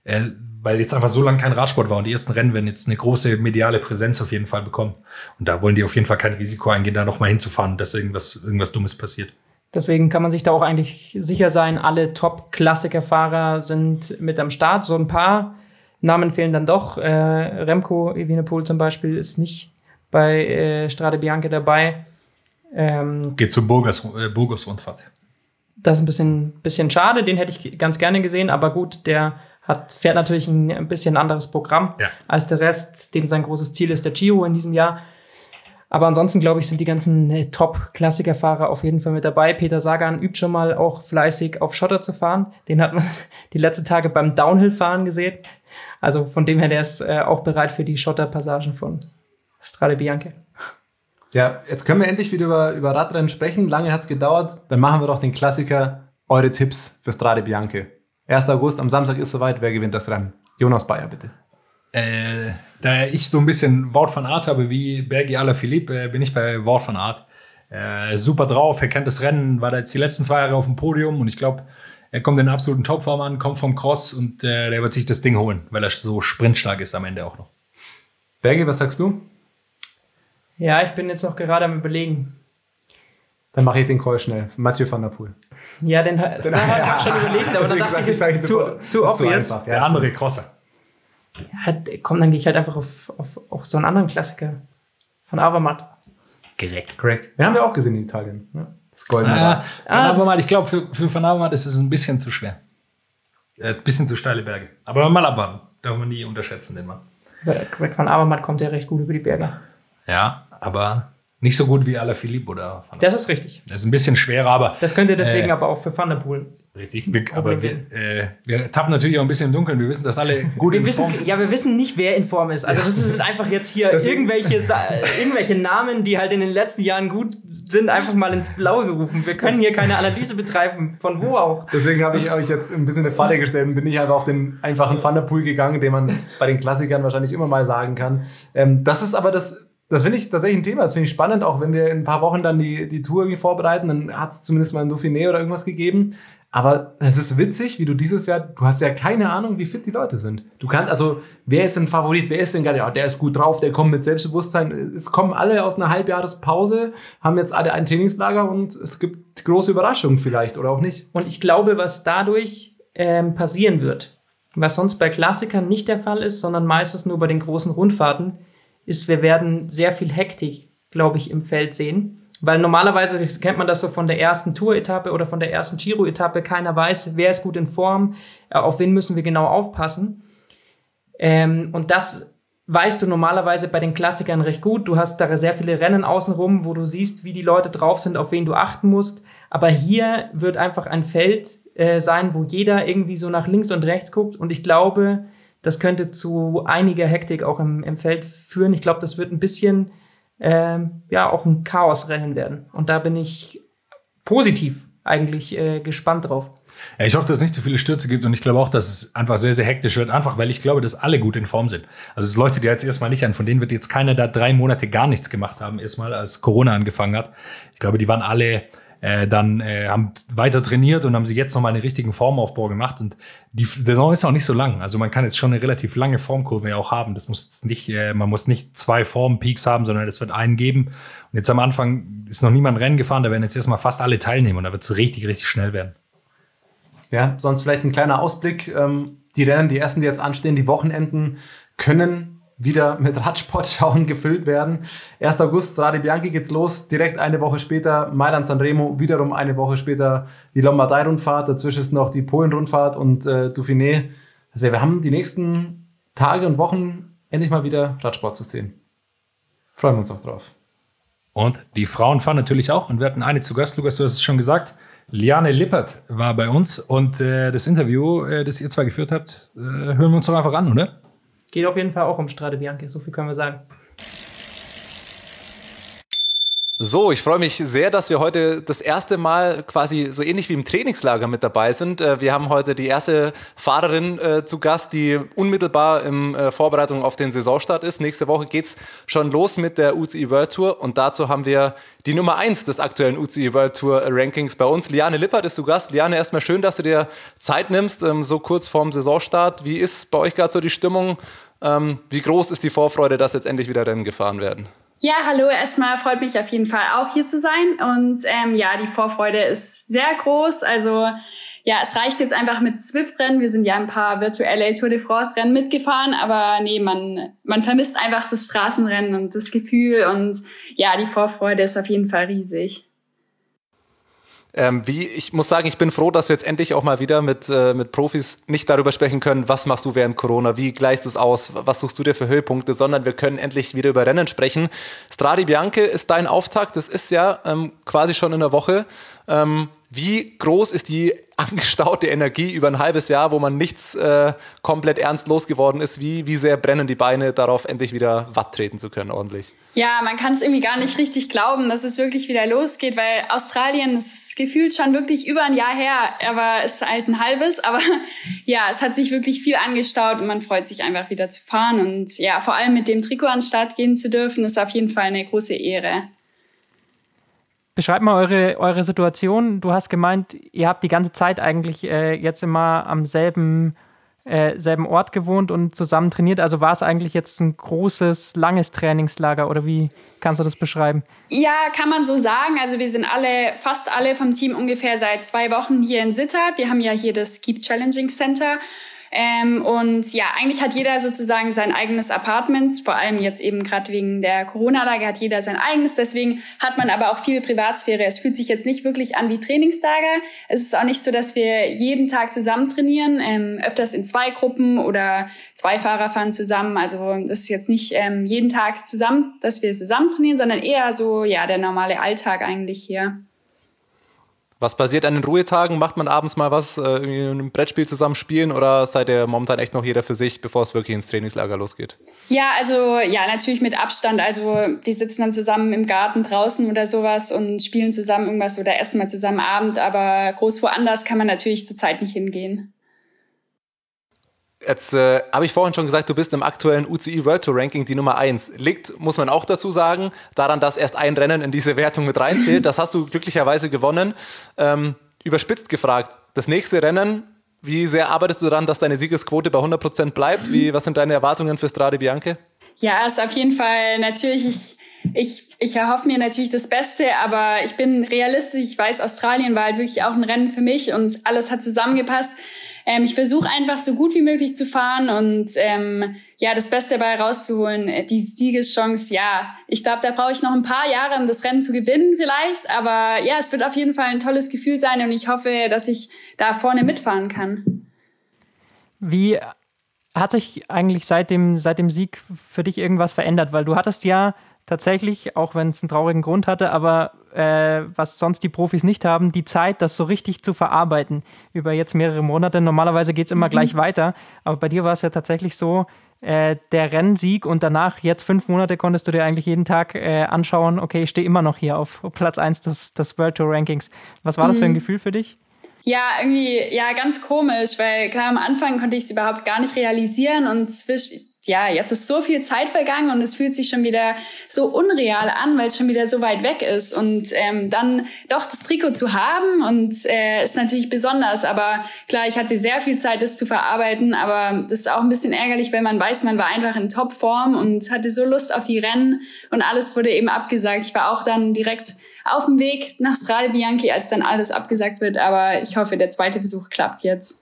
weil jetzt einfach so lange kein Radsport war und die ersten Rennen werden jetzt eine große mediale Präsenz auf jeden Fall bekommen. Und da wollen die auf jeden Fall kein Risiko eingehen, da nochmal hinzufahren, dass irgendwas Dummes passiert. Deswegen kann man sich da auch eigentlich sicher sein, alle Top-Klassikerfahrer sind mit am Start. So ein paar Namen fehlen dann doch. Remco Evenepoel zum Beispiel ist nicht bei Strade Bianche dabei. Geht zur Burgos-Rundfahrt. Das ist ein bisschen schade, den hätte ich ganz gerne gesehen, aber gut, der fährt natürlich ein bisschen anderes Programm als der Rest, dem sein großes Ziel ist der Giro in diesem Jahr. Aber ansonsten, glaube ich, sind die ganzen Top-Klassikerfahrer auf jeden Fall mit dabei. Peter Sagan übt schon mal auch fleißig auf Schotter zu fahren. Den hat man die letzten Tage beim Downhill-Fahren gesehen. Also von dem her, der ist auch bereit für die Schotterpassagen von Strade Bianche. Ja, jetzt können wir endlich wieder über Radrennen sprechen. Lange hat es gedauert. Dann machen wir doch den Klassiker, eure Tipps für Strade Bianche. 1. August, am Samstag ist soweit. Wer gewinnt das Rennen? Jonas Bayer, bitte. Da ich so ein bisschen Wout van Aert habe wie Bergi Alaphilippe, bin ich bei Wout van Aert. Super drauf, er kennt das Rennen, war da jetzt die letzten 2 Jahre auf dem Podium und ich glaube, er kommt in einer absoluten Topform an, kommt vom Cross und der wird sich das Ding holen, weil er so sprintstark ist am Ende auch noch. Bergi, was sagst du? Ja, ich bin jetzt noch gerade am Überlegen. Dann mache ich den Call schnell. Mathieu van der Poel. Ja, den habe ich schon überlegt, aber dann dachte ich, es ist zu obvious. Ja, der andere Crosser. Ja, komm, dann gehe ich halt einfach auf so einen anderen Klassiker. Von Avermaet. Greg. Wir haben ja auch gesehen in Italien. Ne? Das goldene Rad. Aber ich glaube, für Van Avermaet ist es ein bisschen zu schwer. Ein bisschen zu steile Berge. Aber mal abwarten. Darf man nie unterschätzen, den Mann. Greg van Avermaet kommt ja recht gut über die Berge. Ja, aber nicht so gut wie Alaphilippe oder Van Aert. Das ist richtig. Das ist ein bisschen schwerer, aber... Das könnte deswegen aber auch für Van der Poel. Richtig, aber wir tappen natürlich auch ein bisschen im Dunkeln. Wir wissen, dass alle gut in Form sind. Ja, wir wissen nicht, wer in Form ist. Also das sind einfach jetzt hier irgendwelche Namen, die halt in den letzten Jahren gut sind, einfach mal ins Blaue gerufen. Wir können hier keine Analyse betreiben, von wo auch. Deswegen habe ich euch jetzt ein bisschen eine Falle gestellt und bin ich einfach auf den einfachen Van der Poel gegangen, den man bei den Klassikern wahrscheinlich immer mal sagen kann. Das ist aber das finde ich tatsächlich ein Thema, das finde ich spannend, auch wenn wir in ein paar Wochen dann die Tour irgendwie vorbereiten, dann hat es zumindest mal ein Dauphiné oder irgendwas gegeben. Aber es ist witzig, wie du dieses Jahr, du hast ja keine Ahnung, wie fit die Leute sind. Du kannst, also, wer ist denn Favorit, wer ist denn gerade, ja, der ist gut drauf, der kommt mit Selbstbewusstsein. Es kommen alle aus einer Halbjahrespause, haben jetzt alle ein Trainingslager und es gibt große Überraschungen vielleicht oder auch nicht. Und ich glaube, was dadurch passieren wird, was sonst bei Klassikern nicht der Fall ist, sondern meistens nur bei den großen Rundfahrten, ist, wir werden sehr viel Hektik, glaube ich, im Feld sehen. Weil normalerweise kennt man das so von der ersten Tour-Etappe oder von der ersten Giro-Etappe. Keiner weiß, wer ist gut in Form, auf wen müssen wir genau aufpassen. Und das weißt du normalerweise bei den Klassikern recht gut. Du hast da sehr viele Rennen außenrum, wo du siehst, wie die Leute drauf sind, auf wen du achten musst. Aber hier wird einfach ein Feld sein, wo jeder irgendwie so nach links und rechts guckt. Und ich glaube, das könnte zu einiger Hektik auch im Feld führen. Ich glaube, das wird ein bisschen auch ein Chaosrennen werden. Und da bin ich positiv eigentlich gespannt drauf. Ja, ich hoffe, dass es nicht so viele Stürze gibt und ich glaube auch, dass es einfach sehr, sehr hektisch wird, einfach weil ich glaube, dass alle gut in Form sind. Also es leuchtet ja jetzt erstmal nicht an, von denen wird jetzt keiner da 3 Monate gar nichts gemacht haben, erstmal als Corona angefangen hat. Ich glaube, die waren alle haben weiter trainiert und haben sich jetzt nochmal einen richtigen Formaufbau gemacht und die Saison ist auch nicht so lang. Also man kann jetzt schon eine relativ lange Formkurve ja auch haben. Das muss nicht, man muss nicht 2 Formpeaks haben, sondern es wird einen geben. Und jetzt am Anfang ist noch niemand Rennen gefahren, da werden jetzt erstmal fast alle teilnehmen und da wird es richtig, richtig schnell werden. Ja, sonst vielleicht ein kleiner Ausblick. Die Rennen, die ersten, die jetzt anstehen, die Wochenenden können wieder mit Radsportschauen gefüllt werden. 1. August, Strade Bianche geht's los. Direkt eine Woche später Mailand-Sanremo. Wiederum eine Woche später die Lombardei-Rundfahrt. Dazwischen ist noch die Polen-Rundfahrt und Dauphiné. Also wir haben die nächsten Tage und Wochen endlich mal wieder Radsport zu sehen. Freuen wir uns auch drauf. Und die Frauen fahren natürlich auch. Und wir hatten eine zu Gast. Lukas, du hast es schon gesagt. Liane Lippert war bei uns. Und das Interview, das ihr zwei geführt habt, hören wir uns doch einfach an, oder? Geht auf jeden Fall auch um Strade Bianche, so viel können wir sagen. So, ich freue mich sehr, dass wir heute das erste Mal quasi so ähnlich wie im Trainingslager mit dabei sind. Wir haben heute die erste Fahrerin zu Gast, die unmittelbar in Vorbereitung auf den Saisonstart ist. Nächste Woche geht's schon los mit der UCI World Tour und dazu haben wir die Nummer 1 des aktuellen UCI World Tour Rankings bei uns. Liane Lippert ist zu Gast. Liane, erstmal schön, dass du dir Zeit nimmst, so kurz vorm Saisonstart. Wie ist bei euch gerade so die Stimmung? Wie groß ist die Vorfreude, dass jetzt endlich wieder Rennen gefahren werden? Ja, hallo, erstmal freut mich auf jeden Fall auch hier zu sein und die Vorfreude ist sehr groß, also ja, es reicht jetzt einfach mit Zwift-Rennen, wir sind ja ein paar virtuelle Tour de France-Rennen mitgefahren, aber nee, man vermisst einfach das Straßenrennen und das Gefühl und ja, die Vorfreude ist auf jeden Fall riesig. Ich muss sagen, ich bin froh, dass wir jetzt endlich auch mal wieder mit Profis nicht darüber sprechen können, was machst du während Corona, wie gleichst du es aus, was suchst du dir für Höhepunkte, sondern wir können endlich wieder über Rennen sprechen. Strade Bianche ist dein Auftakt, das ist ja quasi schon in der Woche. Wie groß ist die angestaute Energie über ein halbes Jahr, wo man nichts komplett ernst losgeworden ist? Wie sehr brennen die Beine darauf, endlich wieder Watt treten zu können ordentlich? Ja, man kann es irgendwie gar nicht richtig glauben, dass es wirklich wieder losgeht, weil Australien ist gefühlt schon wirklich über ein Jahr her, aber es ist halt ein halbes, aber ja, es hat sich wirklich viel angestaut und man freut sich einfach wieder zu fahren und ja, vor allem mit dem Trikot an den Start gehen zu dürfen, ist auf jeden Fall eine große Ehre. Beschreib mal eure Situation. Du hast gemeint, ihr habt die ganze Zeit eigentlich jetzt immer am selben Ort gewohnt und zusammen trainiert. Also war es eigentlich jetzt ein großes, langes Trainingslager oder wie kannst du das beschreiben? Ja, kann man so sagen. Also wir sind fast alle vom Team ungefähr seit 2 Wochen hier in Sittard. Wir haben ja hier das Keep Challenging Center. Und ja, eigentlich hat jeder sozusagen sein eigenes Apartment, vor allem jetzt eben gerade wegen der Corona-Lage hat jeder sein eigenes, deswegen hat man aber auch viel Privatsphäre. Es fühlt sich jetzt nicht wirklich an wie Trainingslager. Es ist auch nicht so, dass wir jeden Tag zusammen trainieren, öfters in 2 Gruppen oder 2 Fahrer fahren zusammen. Also das ist jetzt nicht jeden Tag zusammen, dass wir zusammen trainieren, sondern eher so ja der normale Alltag eigentlich hier. Was passiert an den Ruhetagen? Macht man abends mal was, irgendwie ein Brettspiel zusammen spielen oder seid ihr momentan echt noch jeder für sich, bevor es wirklich ins Trainingslager losgeht? Ja, also ja, natürlich mit Abstand. Also wir sitzen dann zusammen im Garten draußen oder sowas und spielen zusammen irgendwas oder essen mal zusammen Abend, aber groß woanders kann man natürlich zurzeit nicht hingehen. Jetzt habe ich vorhin schon gesagt, du bist im aktuellen UCI World Tour Ranking die Nummer 1. Liegt, muss man auch dazu sagen, daran, dass erst ein Rennen in diese Wertung mit reinzählt. Das hast du glücklicherweise gewonnen. Überspitzt gefragt, das nächste Rennen, wie sehr arbeitest du daran, dass deine Siegesquote bei 100% bleibt? Was sind deine Erwartungen für Strade Bianche? Ja, ist auf jeden Fall natürlich... Ich erhoffe mir natürlich das Beste, aber ich bin realistisch. Ich weiß, Australien war halt wirklich auch ein Rennen für mich und alles hat zusammengepasst. Ich versuche einfach so gut wie möglich zu fahren und das Beste dabei rauszuholen. Die Siegeschance, ja, ich glaube, da brauche ich noch ein paar Jahre, um das Rennen zu gewinnen vielleicht. Aber ja, es wird auf jeden Fall ein tolles Gefühl sein und ich hoffe, dass ich da vorne mitfahren kann. Wie hat sich eigentlich seit dem Sieg für dich irgendwas verändert? Weil du hattest ja tatsächlich, auch wenn es einen traurigen Grund hatte, aber was sonst die Profis nicht haben, die Zeit, das so richtig zu verarbeiten über jetzt mehrere Monate. Normalerweise geht es immer gleich weiter, aber bei dir war es ja tatsächlich so, der Rennsieg und danach jetzt 5 Monate konntest du dir eigentlich jeden Tag anschauen, okay, ich stehe immer noch hier auf Platz 1 des World Tour Rankings. Was war das für ein Gefühl für dich? Ja, irgendwie, ja, ganz komisch, weil klar, am Anfang konnte ich es überhaupt gar nicht realisieren und jetzt ist so viel Zeit vergangen und es fühlt sich schon wieder so unreal an, weil es schon wieder so weit weg ist und dann doch das Trikot zu haben und ist natürlich besonders, aber klar, ich hatte sehr viel Zeit, das zu verarbeiten, aber das ist auch ein bisschen ärgerlich, weil man weiß, man war einfach in Topform und hatte so Lust auf die Rennen und alles wurde eben abgesagt. Ich war auch dann direkt auf dem Weg nach Strade Bianche, als dann alles abgesagt wird, aber ich hoffe, der zweite Versuch klappt jetzt.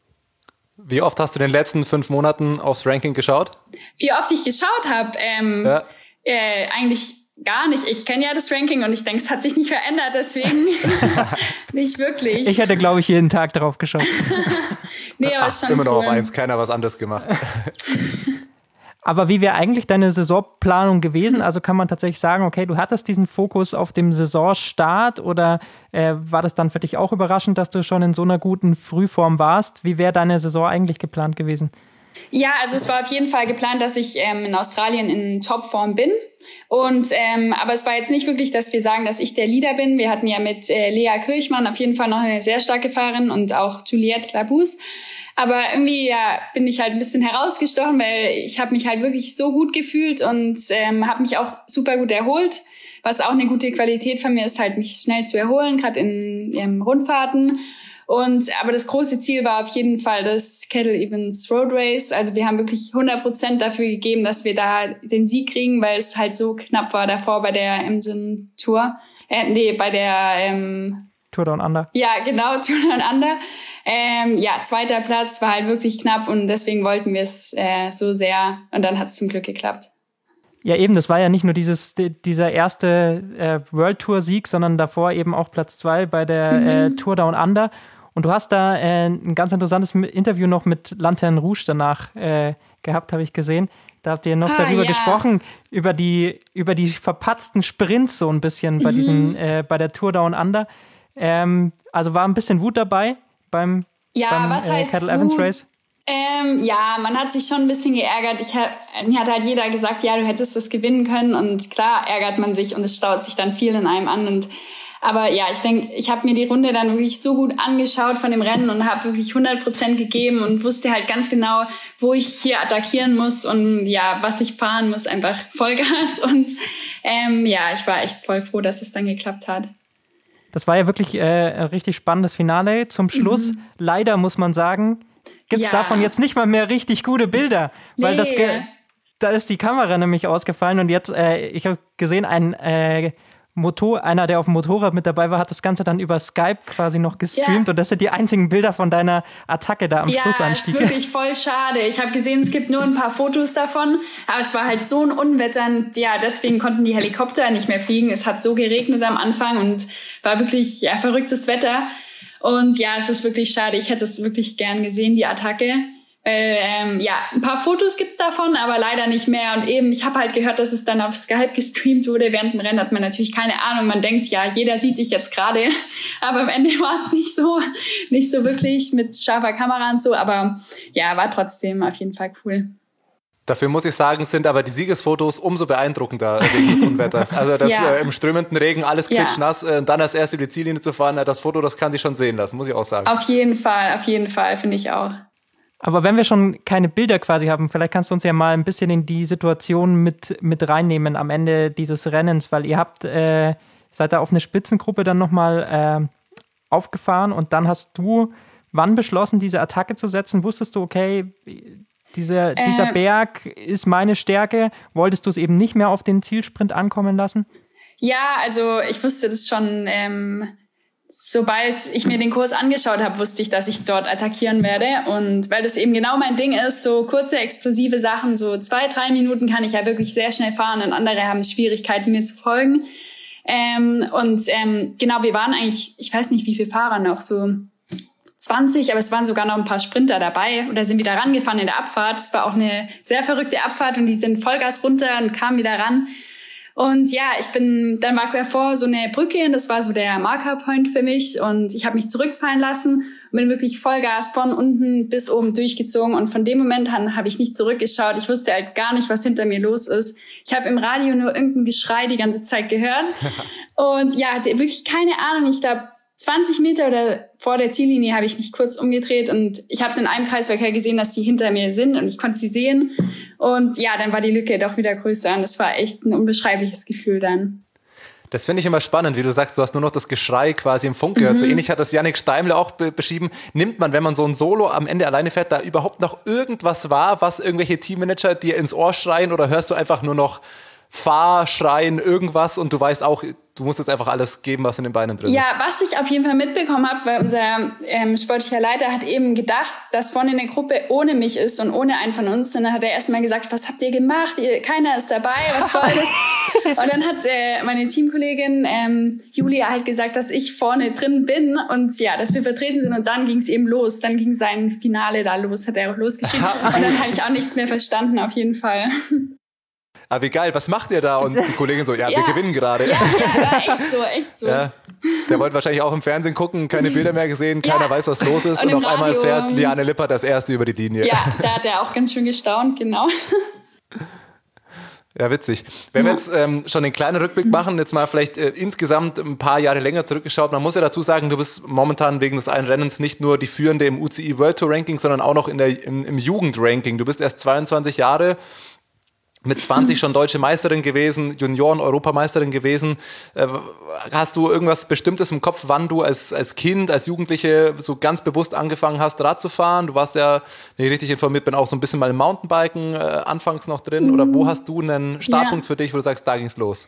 Wie oft hast du in den letzten 5 Monaten aufs Ranking geschaut? Wie oft ich geschaut habe? Eigentlich gar nicht. Ich kenne ja das Ranking und ich denke, es hat sich nicht verändert, deswegen nicht wirklich. Ich hätte, glaube ich, jeden Tag darauf geschaut. Nee, aber ist schon immer noch cool. auf 1, keiner was anderes gemacht. Aber wie wäre eigentlich deine Saisonplanung gewesen? Also kann man tatsächlich sagen, okay, du hattest diesen Fokus auf dem Saisonstart oder war das dann für dich auch überraschend, dass du schon in so einer guten Frühform warst? Wie wäre deine Saison eigentlich geplant gewesen? Ja, also es war auf jeden Fall geplant, dass ich in Australien in Topform bin. Und aber es war jetzt nicht wirklich, dass wir sagen, dass ich der Leader bin. Wir hatten ja mit Lea Kirchmann auf jeden Fall noch eine sehr starke Fahrerin und auch Juliette Labous. Aber irgendwie bin ich halt ein bisschen herausgestochen, weil ich habe mich halt wirklich so gut gefühlt und habe mich auch super gut erholt. Was auch eine gute Qualität von mir ist, halt mich schnell zu erholen, gerade in Rundfahrten. Aber das große Ziel war auf jeden Fall das Kettle Evans Road Race. Also wir haben wirklich 100% dafür gegeben, dass wir da den Sieg kriegen, weil es halt so knapp war davor bei der Emden Tour. Bei der Tour Down Under. Ja, genau, Tour Down Under. Zweiter Platz war halt wirklich knapp und deswegen wollten wir es so sehr. Und dann hat es zum Glück geklappt. Ja, eben, das war ja nicht nur dieser erste World Tour Sieg, sondern davor eben auch Platz 2 bei der Tour Down Under. Und du hast da ein ganz interessantes Interview noch mit Lanterne Rouge danach gehabt, habe ich gesehen. Da habt ihr noch darüber gesprochen, über die verpatzten Sprints so ein bisschen bei der Tour Down Under. Also war ein bisschen Wut dabei beim Kettle Evans Race? Man hat sich schon ein bisschen geärgert. Mir hat halt jeder gesagt, ja, du hättest das gewinnen können. Und klar ärgert man sich und es staut sich dann viel in einem an. Aber ja, ich denke, ich habe mir die Runde dann wirklich so gut angeschaut von dem Rennen und habe wirklich 100% gegeben und wusste halt ganz genau, wo ich hier attackieren muss und ja, was ich fahren muss, einfach Vollgas. Und ich war echt voll froh, dass es dann geklappt hat. Das war ja wirklich ein richtig spannendes Finale. Zum Schluss, leider muss man sagen, gibt es davon jetzt nicht mal mehr richtig gute Bilder, weil da ist die Kamera nämlich ausgefallen und jetzt, ich habe gesehen, einer, der auf dem Motorrad mit dabei war, hat das Ganze dann über Skype quasi noch gestreamt und das sind die einzigen Bilder von deiner Attacke da am Schlussanstieg. Ja, ist wirklich voll schade. Ich habe gesehen, es gibt nur ein paar Fotos davon, aber es war halt so ein Unwetter und deswegen konnten die Helikopter nicht mehr fliegen. Es hat so geregnet am Anfang und war wirklich verrücktes Wetter. Und es ist wirklich schade. Ich hätte es wirklich gern gesehen, die Attacke. Ein paar Fotos gibt's davon, aber leider nicht mehr. Und eben, ich habe halt gehört, dass es dann auf Skype gestreamt wurde. Während dem Rennen hat man natürlich keine Ahnung. Man denkt, jeder sieht dich jetzt gerade. Aber am Ende war es nicht so wirklich mit scharfer Kamera und so. Aber war trotzdem auf jeden Fall cool. Dafür muss ich sagen, sind aber die Siegesfotos umso beeindruckender wegen des Unwetters. Also das im strömenden Regen, alles klitschnass, dann als erst über die Ziellinie zu fahren, das Foto, das kann sich schon sehen lassen, muss ich auch sagen. Auf jeden Fall, finde ich auch. Aber wenn wir schon keine Bilder quasi haben, vielleicht kannst du uns ja mal ein bisschen in die Situation mit reinnehmen am Ende dieses Rennens, weil ihr seid da auf eine Spitzengruppe dann nochmal aufgefahren und dann hast du wann beschlossen, diese Attacke zu setzen? Wusstest du, okay, dieser Berg ist meine Stärke? Wolltest du es eben nicht mehr auf den Zielsprint ankommen lassen? Ja, also ich wusste das schon, sobald ich mir den Kurs angeschaut habe, wusste ich, dass ich dort attackieren werde. Und weil das eben genau mein Ding ist, so kurze, explosive Sachen, so 2-3 Minuten kann ich ja wirklich sehr schnell fahren und andere haben Schwierigkeiten, mir zu folgen. Genau, wir waren eigentlich, ich weiß nicht, wie viele Fahrer noch, so 20, aber es waren sogar noch ein paar Sprinter dabei oder sind wieder rangefahren in der Abfahrt. Es war auch eine sehr verrückte Abfahrt und die sind Vollgas runter und kamen wieder ran. Und dann war davor so eine Brücke und das war so der Markerpoint für mich und ich habe mich zurückfallen lassen und bin wirklich Vollgas von unten bis oben durchgezogen und von dem Moment an habe ich nicht zurückgeschaut. Ich wusste halt gar nicht, was hinter mir los ist. Ich habe im Radio nur irgendein Geschrei die ganze Zeit gehört und hatte wirklich keine Ahnung. Ich glaube, 20 Meter oder vor der Ziellinie habe ich mich kurz umgedreht und ich habe es in einem Kreisverkehr gesehen, dass die hinter mir sind und ich konnte sie sehen. Und dann war die Lücke doch wieder größer und es war echt ein unbeschreibliches Gefühl dann. Das finde ich immer spannend, wie du sagst, du hast nur noch das Geschrei quasi im Funk gehört. So ähnlich hat das Jannik Steimle auch beschrieben. Nimmt man, wenn man so ein Solo am Ende alleine fährt, da überhaupt noch irgendwas wahr, was irgendwelche Teammanager dir ins Ohr schreien oder hörst du einfach nur noch Fahr, Schreien, irgendwas und du weißt auch, du musst jetzt einfach alles geben, was in den Beinen drin ist. Ja, was ich auf jeden Fall mitbekommen habe, weil unser sportlicher Leiter hat eben gedacht, dass vorne eine Gruppe ohne mich ist und ohne einen von uns. Und dann hat er erstmal gesagt, was habt ihr gemacht? Keiner ist dabei, was soll das? Und dann hat meine Teamkollegin Julia halt gesagt, dass ich vorne drin bin und dass wir vertreten sind und dann ging es eben los. Dann ging sein Finale da los, hat er auch losgeschrieben. Und dann habe ich auch nichts mehr verstanden, auf jeden Fall. Aber wie geil, was macht ihr da? Und die Kollegin so, ja, wir gewinnen gerade. Ja, echt so. Ja, der wollte wahrscheinlich auch im Fernsehen gucken, keine Bilder mehr gesehen, keiner weiß, was los ist. Und auf einmal Radio, fährt Liane Lippert das erste über die Linie. Ja, da hat er auch ganz schön gestaunt, genau. Ja, witzig. Wenn wir jetzt schon den kleinen Rückblick machen, jetzt mal vielleicht insgesamt ein paar Jahre länger zurückgeschaut, man muss ja dazu sagen, du bist momentan wegen des einen Rennens nicht nur die Führende im UCI World Tour Ranking, sondern auch noch im Jugendranking. Du bist erst 22 Jahre, mit 20 schon deutsche Meisterin gewesen, Junioren-Europameisterin gewesen. Hast du irgendwas Bestimmtes im Kopf, wann du als Kind, als Jugendliche so ganz bewusst angefangen hast, Rad zu fahren? Du warst ja, wenn ich richtig informiert bin, auch so ein bisschen mal im Mountainbiken anfangs noch drin. Oder wo hast du einen Startpunkt für dich, wo du sagst, da ging's los?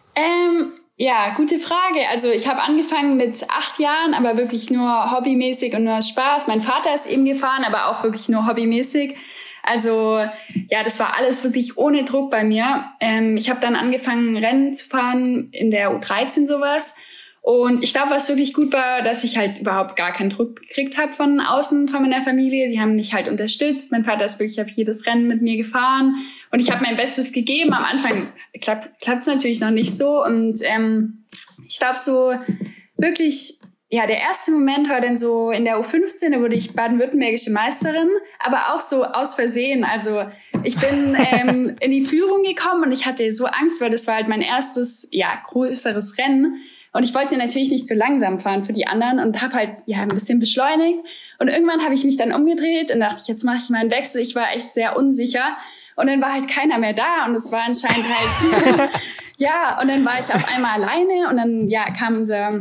Ja, gute Frage. Also ich habe angefangen mit 8 Jahren, aber wirklich nur hobbymäßig und nur Spaß. Mein Vater ist eben gefahren, aber auch wirklich nur hobbymäßig. Also ja, das war alles wirklich ohne Druck bei mir. Ich habe dann angefangen, Rennen zu fahren in der U13 sowas. Und ich glaube, was wirklich gut war, dass ich halt überhaupt gar keinen Druck gekriegt habe von außen, von meiner Familie. Die haben mich halt unterstützt. Mein Vater ist wirklich auf jedes Rennen mit mir gefahren. Und ich habe mein Bestes gegeben. Am Anfang klappt's natürlich noch nicht so. Und ich glaube so wirklich... Ja, der erste Moment war dann so in der U15, da wurde ich baden-württembergische Meisterin, aber auch so aus Versehen. Also ich bin in die Führung gekommen und ich hatte so Angst, weil das war halt mein erstes, größeres Rennen. Und ich wollte natürlich nicht zu langsam fahren für die anderen und habe halt ein bisschen beschleunigt. Und irgendwann habe ich mich dann umgedreht und dachte, jetzt mache ich mal einen Wechsel. Ich war echt sehr unsicher. Und dann war halt keiner mehr da und es war anscheinend halt, und dann war ich auf einmal alleine und dann kam unser...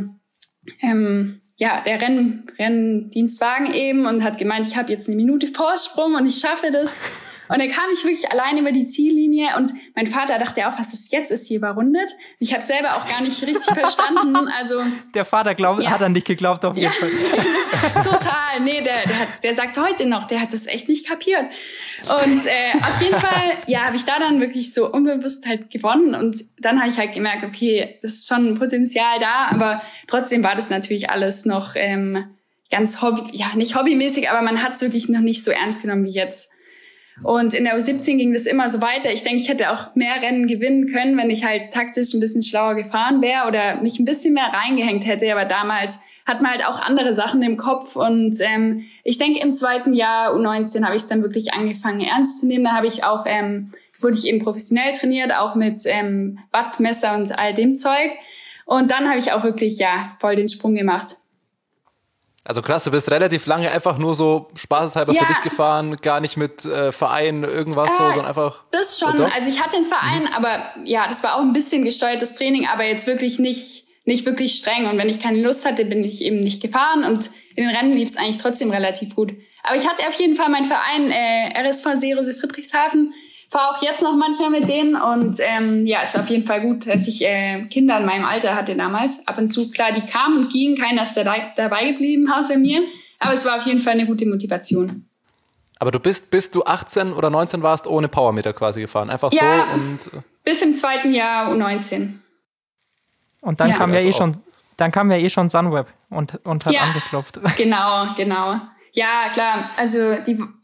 der Renndienstwagen eben und hat gemeint, ich habe jetzt 1 Minute Vorsprung und ich schaffe das. Und dann kam ich wirklich alleine über die Ziellinie und mein Vater dachte auch, was das jetzt ist, hier überrundet. Ich habe selber auch gar nicht richtig verstanden. Also der Vater hat an dich geglaubt auf jeden Fall. Total. Nee, der sagt heute noch, der hat das echt nicht kapiert. Und auf jeden Fall, habe ich da dann wirklich so unbewusst halt gewonnen. Und dann habe ich halt gemerkt, okay, das ist schon ein Potenzial da, aber trotzdem war das natürlich alles noch ganz nicht hobbymäßig, aber man hat es wirklich noch nicht so ernst genommen wie jetzt. Und in der U17 ging das immer so weiter. Ich denke, ich hätte auch mehr Rennen gewinnen können, wenn ich halt taktisch ein bisschen schlauer gefahren wäre oder mich ein bisschen mehr reingehängt hätte. Aber damals hat man halt auch andere Sachen im Kopf. Und ich denke, im 2. Jahr U19 habe ich es dann wirklich angefangen, ernst zu nehmen. Da habe ich auch wurde ich eben professionell trainiert, auch mit Wattmesser und all dem Zeug. Und dann habe ich auch wirklich voll den Sprung gemacht. Also krass, du bist relativ lange einfach nur so spaßeshalber für dich gefahren, gar nicht mit Verein, irgendwas so, sondern einfach... Das schon, also ich hatte einen Verein, aber das war auch ein bisschen gesteuertes Training, aber jetzt wirklich nicht wirklich streng. Und wenn ich keine Lust hatte, bin ich eben nicht gefahren und in den Rennen lief es eigentlich trotzdem relativ gut. Aber ich hatte auf jeden Fall meinen Verein, RSV Seerose Friedrichshafen, fahre auch jetzt noch manchmal mit denen und ist auf jeden Fall gut, dass ich Kinder in meinem Alter hatte damals. Ab und zu, klar, die kamen und gingen, keiner ist dabei geblieben, außer mir. Aber es war auf jeden Fall eine gute Motivation. Aber du bist, bis du 18 oder 19 warst, ohne Powermeter quasi gefahren? Einfach so und... bis im 2. Jahr U19. Und dann kam ja schon Sunweb und hat angeklopft. Genau. Ja, klar. Also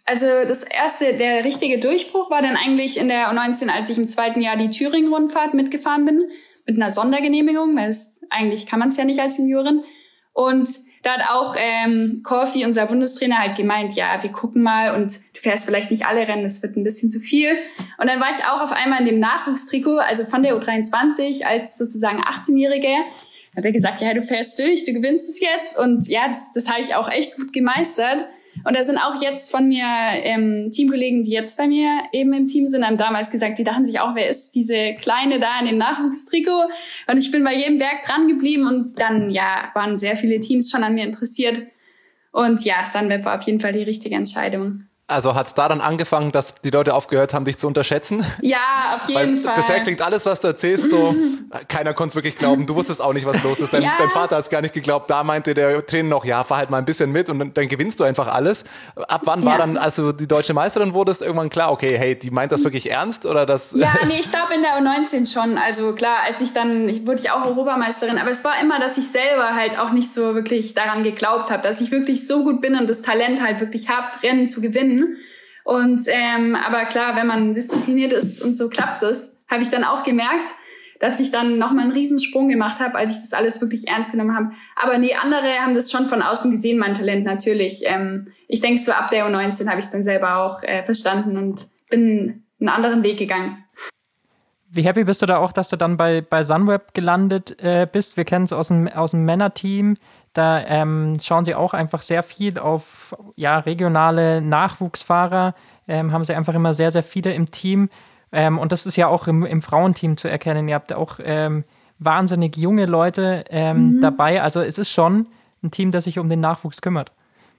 der richtige Durchbruch war dann eigentlich in der U19, als ich im 2. Jahr die Thüringen-Rundfahrt mitgefahren bin, mit einer Sondergenehmigung, weil eigentlich kann man es ja nicht als Juniorin. Und da hat auch Corfi, unser Bundestrainer, halt gemeint, wir gucken mal und du fährst vielleicht nicht alle Rennen, das wird ein bisschen zu viel. Und dann war ich auch auf einmal in dem Nachwuchstrikot, also von der U23 als sozusagen 18-Jährige. Hat er gesagt, du fährst durch, du gewinnst es jetzt. Und das habe ich auch echt gut gemeistert. Und da sind auch jetzt von mir Teamkollegen, die jetzt bei mir eben im Team sind, haben damals gesagt, die dachten sich auch, wer ist diese Kleine da in dem Nachwuchstrikot? Und ich bin bei jedem Berg dran geblieben und dann, waren sehr viele Teams schon an mir interessiert. Und Sunweb war auf jeden Fall die richtige Entscheidung. Also hat es da dann angefangen, dass die Leute aufgehört haben, dich zu unterschätzen? Ja, auf jeden Fall. Bisher klingt alles, was du erzählst, so, keiner konnte es wirklich glauben. Du wusstest auch nicht, was los ist. Dein Vater hat es gar nicht geglaubt. Da meinte der Trainer noch, fahr halt mal ein bisschen mit und dann gewinnst du einfach alles. Ab wann war dann, als du die deutsche Meisterin wurdest, irgendwann klar, okay, hey, die meint das wirklich ernst? Oder das? Ja, nee, ich glaube in der U19 schon. Also klar, wurde ich auch Europameisterin. Aber es war immer, dass ich selber halt auch nicht so wirklich daran geglaubt habe, dass ich wirklich so gut bin und das Talent halt wirklich habe, Rennen zu gewinnen. Und aber klar, wenn man diszipliniert ist und so klappt es. habe ich dann auch gemerkt, dass ich dann nochmal einen Riesensprung gemacht habe, als ich das alles wirklich ernst genommen habe. Aber nee, andere haben das schon von außen gesehen, mein Talent natürlich. Ich denke, so ab der U19 habe ich es dann selber auch verstanden und bin einen anderen Weg gegangen. Wie happy bist du da auch, dass du dann bei Sunweb gelandet bist? Wir kennen es aus dem Männerteam. Da schauen sie auch einfach sehr viel auf regionale Nachwuchsfahrer. Haben sie einfach immer sehr, sehr viele im Team. Und das ist ja auch im Frauenteam zu erkennen. Ihr habt auch wahnsinnig junge Leute dabei. Also es ist schon ein Team, das sich um den Nachwuchs kümmert.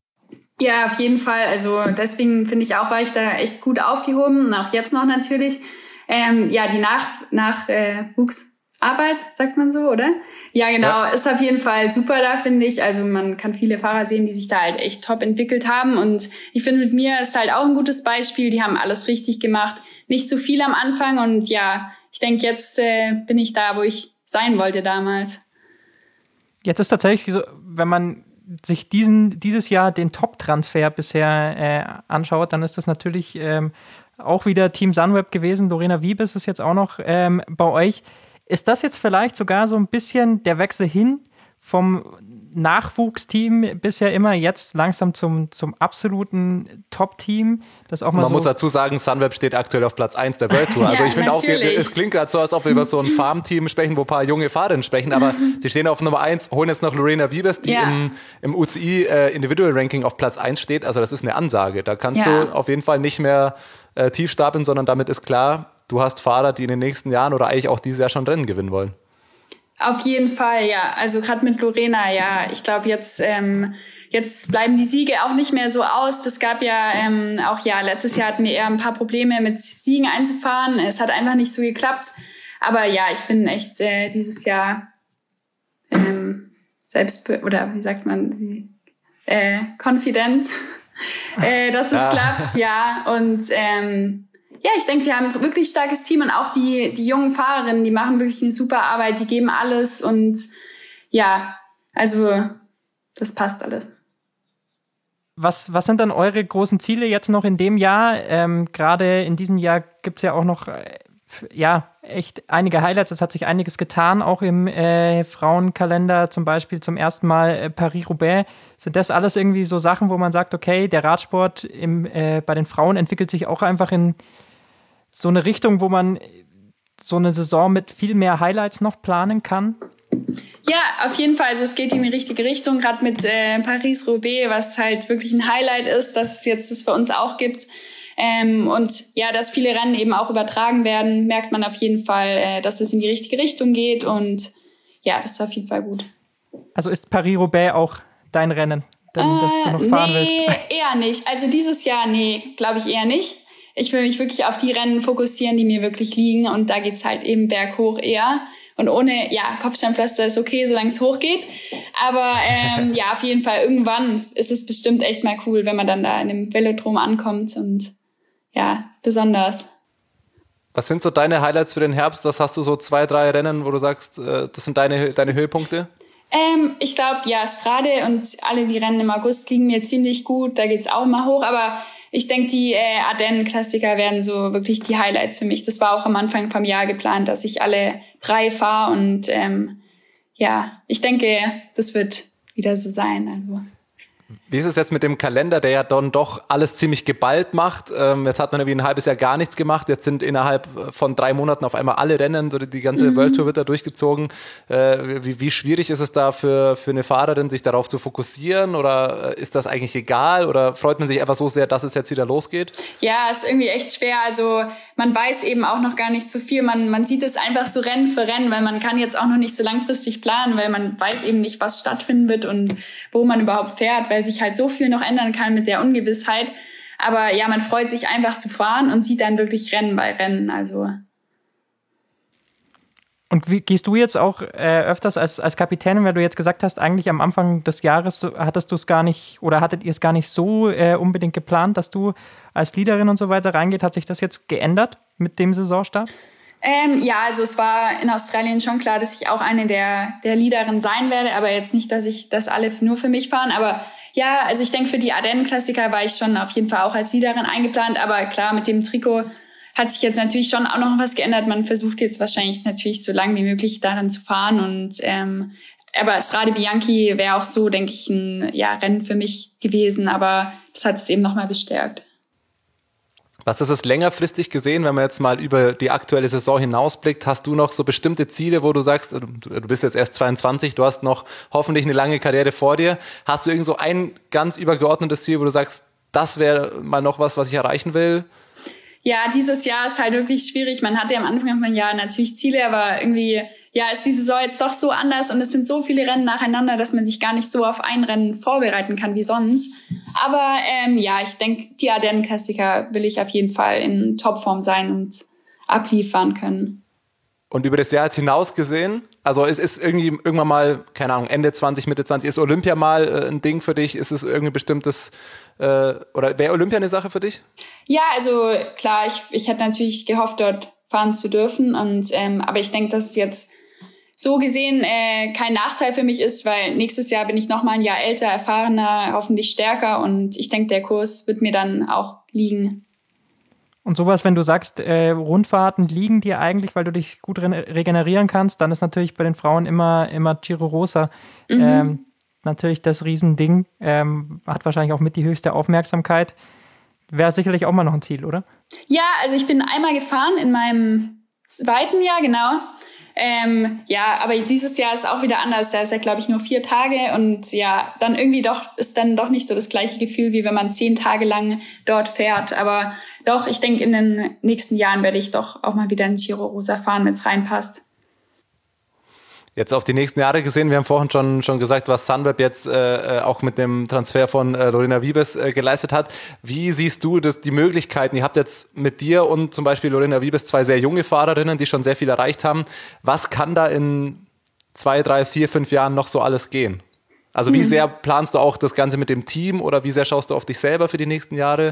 Ja, auf jeden Fall. Also deswegen finde ich auch, war ich da echt gut aufgehoben. Und auch jetzt noch natürlich. Die Nachwuchsarbeit, sagt man so, oder? Ja, genau. Ja. Ist auf jeden Fall super da, finde ich. Also man kann viele Fahrer sehen, die sich da halt echt top entwickelt haben. Und ich finde, mit mir ist halt auch ein gutes Beispiel. Die haben alles richtig gemacht. Nicht zu viel am Anfang. Und ja, ich denke, jetzt bin ich da, wo ich sein wollte damals. Jetzt ist tatsächlich so, wenn man sich dieses Jahr den Top-Transfer bisher anschaut, dann ist das natürlich auch wieder Team Sunweb gewesen. Lorena Wiebes ist jetzt auch noch bei euch. Ist das jetzt vielleicht sogar so ein bisschen der Wechsel hin vom Nachwuchsteam bisher immer jetzt langsam zum absoluten Top-Team? Man muss dazu sagen, Sunweb steht aktuell auf Platz 1 der World Tour. Also ich finde auch, es klingt gerade so, als ob wir über so ein Farmteam sprechen, wo ein paar junge Fahrerinnen sprechen, aber sie stehen auf Nummer 1, holen jetzt noch Lorena Wiebes, die im UCI Individual Ranking auf Platz 1 steht. Also das ist eine Ansage. Da kannst du auf jeden Fall nicht mehr tief stapeln, sondern damit ist klar, du hast Fahrer, die in den nächsten Jahren oder eigentlich auch dieses Jahr schon Rennen gewinnen wollen. Auf jeden Fall, ja. Also gerade mit Lorena, ja. Ich glaube, jetzt bleiben die Siege auch nicht mehr so aus. Es gab letztes Jahr hatten wir eher ein paar Probleme mit Siegen einzufahren. Es hat einfach nicht so geklappt. Aber ja, ich bin echt dieses Jahr confident, dass es klappt, ja. Und ich denke, wir haben ein wirklich starkes Team und auch die jungen Fahrerinnen, die machen wirklich eine super Arbeit, die geben alles und ja, also das passt alles. Was sind dann eure großen Ziele jetzt noch in dem Jahr? Gerade in diesem Jahr gibt es ja auch noch echt einige Highlights. Es hat sich einiges getan, auch im Frauenkalender, zum Beispiel zum ersten Mal Paris-Roubaix. Sind das alles irgendwie so Sachen, wo man sagt, okay, der Radsport bei den Frauen entwickelt sich auch einfach in so eine Richtung, wo man so eine Saison mit viel mehr Highlights noch planen kann? Ja, auf jeden Fall. Also es geht in die richtige Richtung, gerade mit Paris-Roubaix, was halt wirklich ein Highlight ist, dass es jetzt das für uns auch gibt. Und ja, dass viele Rennen eben auch übertragen werden, merkt man auf jeden Fall, dass es in die richtige Richtung geht. Und ja, das ist auf jeden Fall gut. Also ist Paris-Roubaix auch dein Rennen, das du noch fahren willst? Nee, eher nicht. Also dieses Jahr, glaube ich eher nicht. Ich will mich wirklich auf die Rennen fokussieren, die mir wirklich liegen. Und da geht's halt eben berghoch eher. Und ohne, Kopfsteinpflaster ist okay, solange es hochgeht. Aber auf jeden Fall, irgendwann ist es bestimmt echt mal cool, wenn man dann da in einem Velodrom ankommt. Und ja, besonders. Was sind so deine Highlights für den Herbst? Was hast du so 2, 3 Rennen, wo du sagst, das sind deine Höhepunkte? Ich glaube, Strade und alle die Rennen im August liegen mir ziemlich gut. Da geht's auch mal hoch. Aber ich denke, die Ardennen-Klassiker werden so wirklich die Highlights für mich. Das war auch am Anfang vom Jahr geplant, dass ich alle 3 fahre. Und ich denke, das wird wieder so sein. Also. Wie ist es jetzt mit dem Kalender, der ja dann doch alles ziemlich geballt macht? Jetzt hat man irgendwie ein halbes Jahr gar nichts gemacht. Jetzt sind innerhalb von 3 Monaten auf einmal alle Rennen, so die ganze World Tour wird da durchgezogen. Wie schwierig ist es da für eine Fahrerin, sich darauf zu fokussieren? Oder ist das eigentlich egal? Oder freut man sich einfach so sehr, dass es jetzt wieder losgeht? Ja, ist irgendwie echt schwer. Also man weiß eben auch noch gar nicht so viel. Man sieht es einfach so Rennen für Rennen, weil man kann jetzt auch noch nicht so langfristig planen, weil man weiß eben nicht, was stattfinden wird und wo man überhaupt fährt, weil sich halt so viel noch ändern kann mit der Ungewissheit. Aber ja, man freut sich einfach zu fahren und sieht dann wirklich Rennen bei Rennen. Also. Und wie gehst du jetzt auch öfters als Kapitänin, weil du jetzt gesagt hast, eigentlich am Anfang des Jahres hattet ihr es gar nicht so unbedingt geplant, dass du als Leaderin und so weiter reingeht. Hat sich das jetzt geändert mit dem Saisonstart? Also es war in Australien schon klar, dass ich auch eine der Leaderinnen sein werde, aber jetzt nicht, dass alle nur für mich fahren. Aber ja, also ich denke, für die Ardennen-Klassiker war ich schon auf jeden Fall auch als Leaderin eingeplant. Aber klar, mit dem Trikot hat sich jetzt natürlich schon auch noch was geändert. Man versucht jetzt wahrscheinlich natürlich so lange wie möglich daran zu fahren. Und aber Strade Bianchi wäre auch so, denke ich, ein Rennen für mich gewesen. Aber das hat es eben nochmal bestärkt. Was ist es längerfristig gesehen, wenn man jetzt mal über die aktuelle Saison hinausblickt? Hast du noch so bestimmte Ziele, wo du sagst, du bist jetzt erst 22, du hast noch hoffentlich eine lange Karriere vor dir. Hast du irgend so ein ganz übergeordnetes Ziel, wo du sagst, das wäre mal noch was ich erreichen will? Ja, dieses Jahr ist halt wirklich schwierig. Man hatte am Anfang vom Jahr natürlich Ziele, aber irgendwie ist die Saison jetzt doch so anders und es sind so viele Rennen nacheinander, dass man sich gar nicht so auf ein Rennen vorbereiten kann wie sonst. Aber ich denke, die Ardennen-Klassiker will ich auf jeden Fall in Topform sein und abliefern können. Und über das Jahr jetzt hinaus gesehen, also es ist irgendwie irgendwann mal, keine Ahnung, Ende 20, Mitte 20, ist Olympia mal ein Ding für dich? Ist es irgendwie bestimmtes, oder wäre Olympia eine Sache für dich? Ja, also klar, ich hätte natürlich gehofft, dort fahren zu dürfen. Und aber ich denke, dass es jetzt so gesehen kein Nachteil für mich ist, weil nächstes Jahr bin ich noch mal ein Jahr älter, erfahrener, hoffentlich stärker. Und ich denke, der Kurs wird mir dann auch liegen. Und sowas, wenn du sagst, Rundfahrten liegen dir eigentlich, weil du dich gut regenerieren kannst, dann ist natürlich bei den Frauen immer Giro Rosa natürlich das Riesending. Hat wahrscheinlich auch mit die höchste Aufmerksamkeit. Wäre sicherlich auch mal noch ein Ziel, oder? Ja, also ich bin einmal gefahren in meinem zweiten Jahr, genau. Aber dieses Jahr ist auch wieder anders. Da ist ja, glaube ich, nur 4 Tage und dann irgendwie ist dann doch nicht so das gleiche Gefühl, wie wenn man 10 Tage lang dort fährt. Aber doch, ich denke, in den nächsten Jahren werde ich doch auch mal wieder in Giro Rosa fahren, wenn es reinpasst. Jetzt auf die nächsten Jahre gesehen, wir haben vorhin schon gesagt, was Sunweb jetzt auch mit dem Transfer von Lorena Wiebes geleistet hat. Wie siehst du die Möglichkeiten? Ihr habt jetzt mit dir und zum Beispiel Lorena Wiebes 2 sehr junge Fahrerinnen, die schon sehr viel erreicht haben. Was kann da in 2, 3, 4, 5 Jahren noch so alles gehen? Also wie sehr planst du auch das Ganze mit dem Team oder wie sehr schaust du auf dich selber für die nächsten Jahre?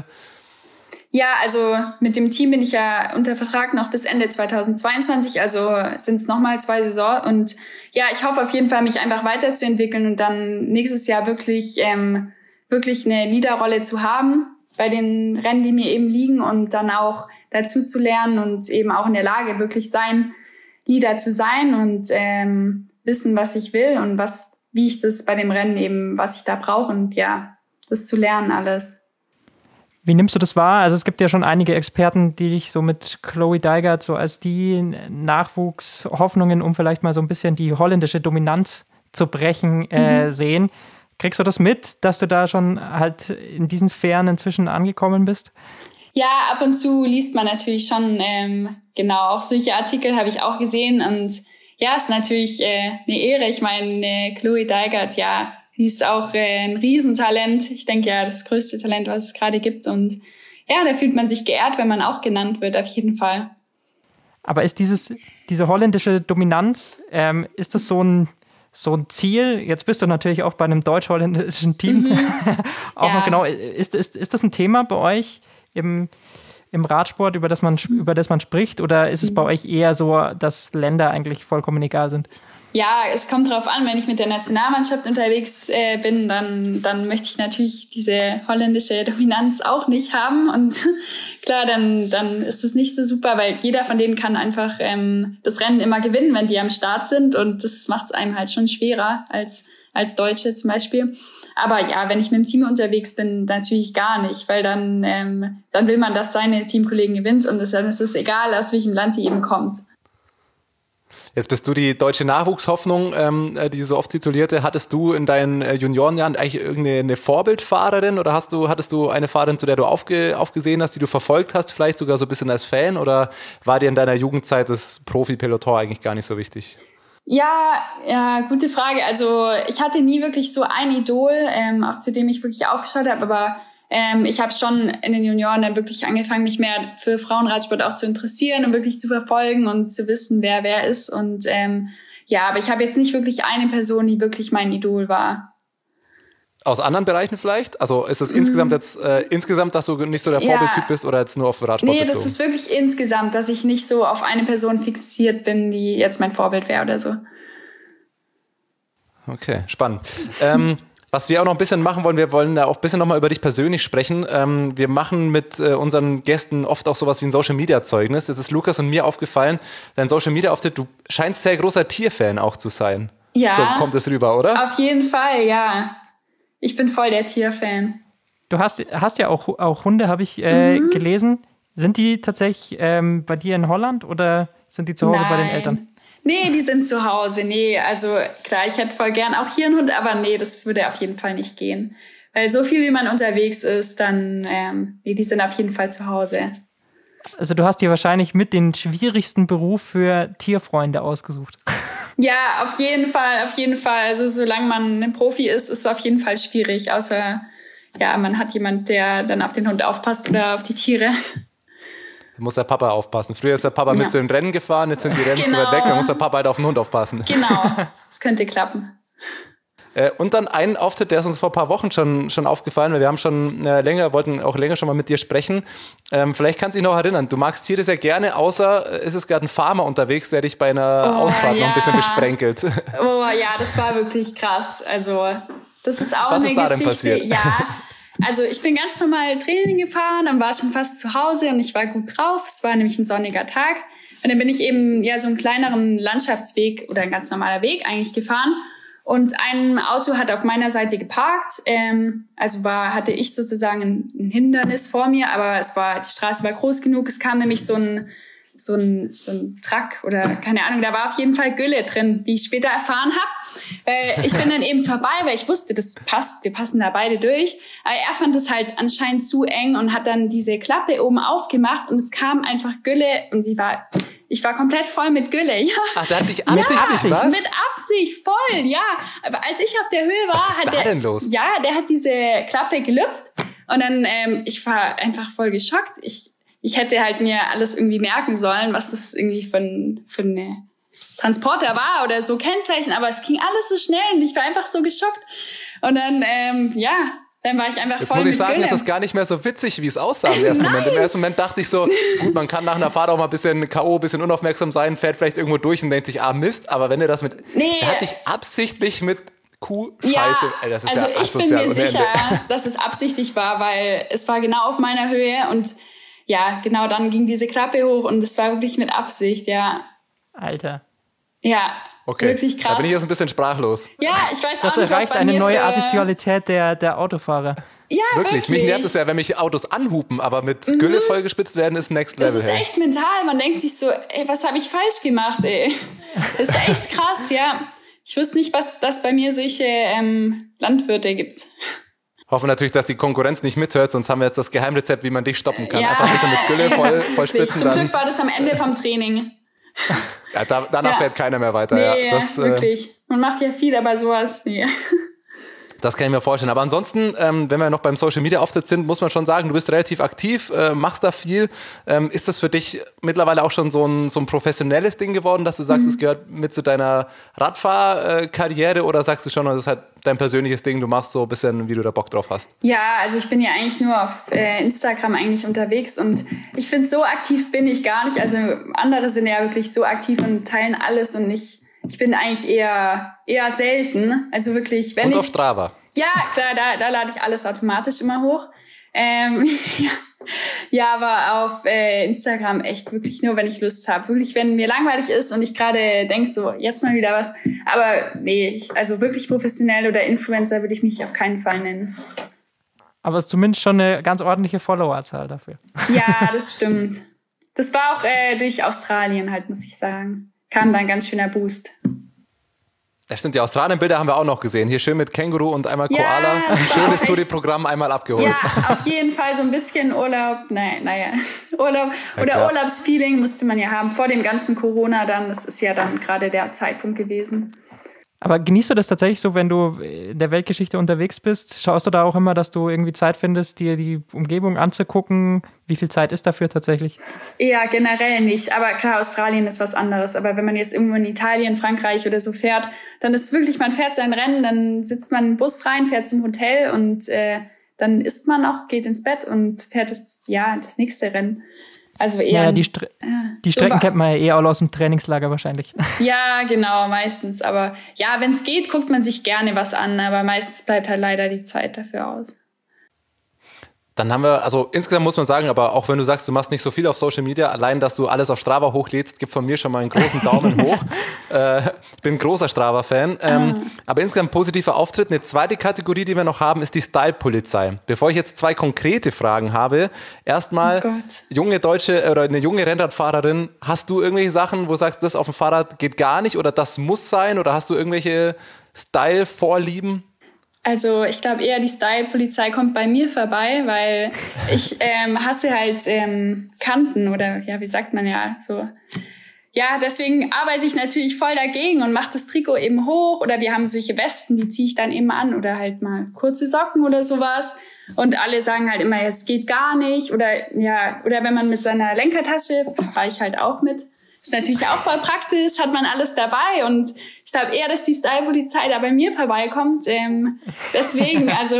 Ja, also mit dem Team bin ich ja unter Vertrag noch bis Ende 2022, also sind es nochmal 2 Saisons und ich hoffe auf jeden Fall, mich einfach weiterzuentwickeln und dann nächstes Jahr wirklich eine Leaderrolle zu haben bei den Rennen, die mir eben liegen und dann auch dazu zu lernen und eben auch in der Lage wirklich Leader zu sein und wissen, was ich will und wie ich das bei dem Rennen eben, was ich da brauche und das zu lernen alles. Wie nimmst du das wahr? Also es gibt ja schon einige Experten, die dich so mit Chloe Dygert so als die Nachwuchshoffnungen, um vielleicht mal so ein bisschen die holländische Dominanz zu brechen, sehen. Kriegst du das mit, dass du da schon halt in diesen Sphären inzwischen angekommen bist? Ja, ab und zu liest man natürlich schon, auch solche Artikel habe ich auch gesehen und ist natürlich eine Ehre. Ich meine, Chloe Dygert, die ist auch ein Riesentalent. Ich denke das größte Talent, was es gerade gibt. Und da fühlt man sich geehrt, wenn man auch genannt wird, auf jeden Fall. Aber ist diese holländische Dominanz, ist das so ein Ziel? Jetzt bist du natürlich auch bei einem deutsch-holländischen Team. Auch noch genau. Ist das ein Thema bei euch im Radsport, über das man spricht? Oder ist es bei euch eher so, dass Länder eigentlich vollkommen egal sind? Ja, es kommt drauf an, wenn ich mit der Nationalmannschaft unterwegs bin, dann möchte ich natürlich diese holländische Dominanz auch nicht haben. Und klar, dann ist es nicht so super, weil jeder von denen kann einfach das Rennen immer gewinnen, wenn die am Start sind. Und das macht es einem halt schon schwerer als Deutsche zum Beispiel. Aber wenn ich mit dem Team unterwegs bin, natürlich gar nicht, weil dann will man, dass seine Teamkollegen gewinnt und dann ist es egal, aus welchem Land die eben kommt. Jetzt bist du die deutsche Nachwuchshoffnung, die so oft titulierte. Hattest du in deinen Juniorenjahren eigentlich irgendeine Vorbildfahrerin oder hattest du eine Fahrerin, zu der du aufgesehen hast, die du verfolgt hast, vielleicht sogar so ein bisschen als Fan, oder war dir in deiner Jugendzeit das Profi-Peloton eigentlich gar nicht so wichtig? Ja, gute Frage. Also ich hatte nie wirklich so ein Idol, auch zu dem ich wirklich aufgeschaut habe, aber ich habe schon in den Junioren dann wirklich angefangen, mich mehr für Frauenradsport auch zu interessieren und wirklich zu verfolgen und zu wissen, wer ist. Und aber ich habe jetzt nicht wirklich eine Person, die wirklich mein Idol war. Aus anderen Bereichen vielleicht? Also ist es insgesamt, dass du nicht so der Vorbildtyp bist oder jetzt nur auf Radsport bezogen? Nee, das ist wirklich insgesamt, dass ich nicht so auf eine Person fixiert bin, die jetzt mein Vorbild wäre oder so. Okay, spannend. Was wir auch noch ein bisschen machen wollen, wir wollen da auch ein bisschen nochmal über dich persönlich sprechen. Wir machen mit unseren Gästen oft auch sowas wie ein Social-Media-Zeugnis. Das ist Lukas und mir aufgefallen. Dein Social-Media-Auftritt, du scheinst sehr großer Tierfan auch zu sein. Ja. So kommt es rüber, oder? Auf jeden Fall, ja. Ich bin voll der Tierfan. Du hast ja auch Hunde, habe ich gelesen. Sind die tatsächlich bei dir in Holland oder sind die zu Hause bei den Eltern? Nee, die sind zu Hause. Nee, also klar, ich hätte voll gern auch hier einen Hund, aber nee, das würde auf jeden Fall nicht gehen. Weil so viel, wie man unterwegs ist, dann, nee, die sind auf jeden Fall zu Hause. Also du hast dir wahrscheinlich mit den schwierigsten Beruf für Tierfreunde ausgesucht. Ja, auf jeden Fall, auf jeden Fall. Also solange man ein Profi ist, ist es auf jeden Fall schwierig. Außer, ja, man hat jemand, der dann auf den Hund aufpasst oder auf die Tiere. Da muss der Papa aufpassen. Früher ist der Papa mit zu den Rennen gefahren, jetzt sind die Rennen zu weit weg, dann muss der Papa halt auf den Hund aufpassen. Genau, das könnte klappen. Und dann ein Auftritt, der ist uns vor ein paar Wochen schon aufgefallen, weil wir haben schon wollten auch länger schon mal mit dir sprechen. Vielleicht kannst du dich noch erinnern, du magst Tiere sehr gerne, außer es ist gerade ein Farmer unterwegs, der dich bei einer Ausfahrt noch ein bisschen besprenkelt. Oh ja, das war wirklich krass. Also das ist auch eine Geschichte. Was ist da denn passiert? Ja, also ich bin ganz normal Training gefahren und war schon fast zu Hause und ich war gut drauf. Es war nämlich ein sonniger Tag. Und dann bin ich eben so einen kleineren Landschaftsweg oder ein ganz normaler Weg eigentlich gefahren. Und ein Auto hat auf meiner Seite geparkt. Hatte ich sozusagen ein Hindernis vor mir, aber die Straße war groß genug. Es kam nämlich so ein Truck oder keine Ahnung, da war auf jeden Fall Gülle drin, wie ich später erfahren habe. Ich bin dann eben vorbei, weil ich wusste, das passt, wir passen da beide durch. Aber er fand es halt anscheinend zu eng und hat dann diese Klappe oben aufgemacht und es kam einfach Gülle und ich war komplett voll mit Gülle, ja. Ach, der hat dich absichtlich, was? Mit Absicht, voll, ja. Aber als ich auf der Höhe war, der hat diese Klappe gelüpft und dann, ich war einfach voll geschockt. Ich hätte halt mir alles irgendwie merken sollen, was das irgendwie für eine Transporter war oder so Kennzeichen, aber es ging alles so schnell und ich war einfach so geschockt. Und dann, dann war ich einfach jetzt voll muss mit ich sagen, Gülle. ist das gar nicht mehr so witzig, wie es aussah im ersten Moment. Im ersten Moment dachte ich so, gut, man kann nach einer Fahrt auch mal ein bisschen K.O., ein bisschen unaufmerksam sein, fährt vielleicht irgendwo durch und denkt sich, Mist, aber wenn er das der hat dich absichtlich mit Kuhscheiße, ja, das ist also ja ich bin mir sicher, dass es absichtlich war, weil es war genau auf meiner Höhe und ja, genau, dann ging diese Klappe hoch und es war wirklich mit Absicht, ja. Alter. Ja, okay. Wirklich krass. Da bin ich jetzt ein bisschen sprachlos. Ja, ich weiß das auch nicht, was erreicht bei eine mir neue Assozialität der Autofahrer. Ja, wirklich. Mich nervt es ja, wenn mich Autos anhupen, aber mit Gülle vollgespitzt werden ist Next Level. Das ist echt mental. Man denkt sich so, ey, was habe ich falsch gemacht, ey? Das ist echt krass, ja. Ich wusste nicht, was das bei mir solche Landwirte gibt. Hoffen natürlich, dass die Konkurrenz nicht mithört, sonst haben wir jetzt das Geheimrezept, wie man dich stoppen kann. Ja. Einfach ein bisschen mit Gülle voll spritzen. Zum Glück war das am Ende vom Training. Ja, danach fährt keiner mehr weiter. Nee, ja, wirklich. Man macht ja viel, aber sowas, nee. Das kann ich mir vorstellen. Aber ansonsten, wenn wir noch beim Social-Media-Auftritt sind, muss man schon sagen, du bist relativ aktiv, machst da viel. Ist das für dich mittlerweile auch schon so ein professionelles Ding geworden, dass du sagst, es gehört mit zu deiner Radfahrkarriere oder sagst du schon, das ist halt dein persönliches Ding, du machst so ein bisschen, wie du da Bock drauf hast? Ja, also ich bin ja eigentlich nur auf Instagram eigentlich unterwegs und ich finde, so aktiv bin ich gar nicht. Also andere sind ja wirklich so aktiv und teilen alles und ich bin eigentlich eher selten. Also wirklich, wenn auf Strava? Ja, klar, da lade ich alles automatisch immer hoch. Ja, aber auf Instagram echt wirklich nur, wenn ich Lust habe. Wirklich, wenn mir langweilig ist und ich gerade denke, so, jetzt mal wieder was. Aber nee, also wirklich professionell oder Influencer würde ich mich auf keinen Fall nennen. Aber es ist zumindest schon eine ganz ordentliche Followerzahl dafür. Ja, das stimmt. Das war auch durch Australien halt, muss ich sagen. Kam da ein ganz schöner Boost. Ja, stimmt, die Australien-Bilder haben wir auch noch gesehen. Hier schön mit Känguru und einmal Koala. Ja, schönes Touri-Programm einmal abgeholt. Ja, auf jeden Fall so ein bisschen Urlaub. Urlaub oder Urlaubsfeeling musste man ja haben. Vor dem ganzen Corona dann. Das ist ja dann gerade der Zeitpunkt gewesen. Aber genießt du das tatsächlich so, wenn du in der Weltgeschichte unterwegs bist? Schaust du da auch immer, dass du irgendwie Zeit findest, dir die Umgebung anzugucken? Wie viel Zeit ist dafür tatsächlich? Ja, generell nicht. Aber klar, Australien ist was anderes. Aber wenn man jetzt irgendwo in Italien, Frankreich oder so fährt, dann ist es wirklich, man fährt sein Rennen, dann sitzt man in den Bus rein, fährt zum Hotel und dann isst man auch, geht ins Bett und fährt das nächste Rennen. Also eher. Ja, die Strecken kennt man ja eh auch aus dem Trainingslager wahrscheinlich. Ja, genau, meistens. Aber ja, wenn es geht, guckt man sich gerne was an, aber meistens bleibt halt leider die Zeit dafür aus. Dann haben wir, also insgesamt muss man sagen, aber auch wenn du sagst, du machst nicht so viel auf Social Media, allein, dass du alles auf Strava hochlädst, gibt von mir schon mal einen großen Daumen hoch. Ich bin ein großer Strava-Fan. Aber insgesamt positiver Auftritt. Eine zweite Kategorie, die wir noch haben, ist die Style-Polizei. Bevor ich jetzt 2 konkrete Fragen habe, erstmal, junge Deutsche oder eine junge Rennradfahrerin, hast du irgendwelche Sachen, wo du sagst, das auf dem Fahrrad geht gar nicht oder das muss sein oder hast du irgendwelche Style-Vorlieben? Also ich glaube eher, die Style-Polizei kommt bei mir vorbei, weil ich hasse halt Kanten oder ja, wie sagt man ja so. Ja, deswegen arbeite ich natürlich voll dagegen und mache das Trikot eben hoch. Oder wir haben solche Westen, die ziehe ich dann eben an oder halt mal kurze Socken oder sowas. Und alle sagen halt immer, es geht gar nicht. Oder ja, oder wenn man mit seiner Lenkertasche, fahre ich halt auch mit. Ist natürlich auch voll praktisch, hat man alles dabei und ich glaube eher, dass die Style-Polizei da bei mir vorbeikommt. Deswegen, also...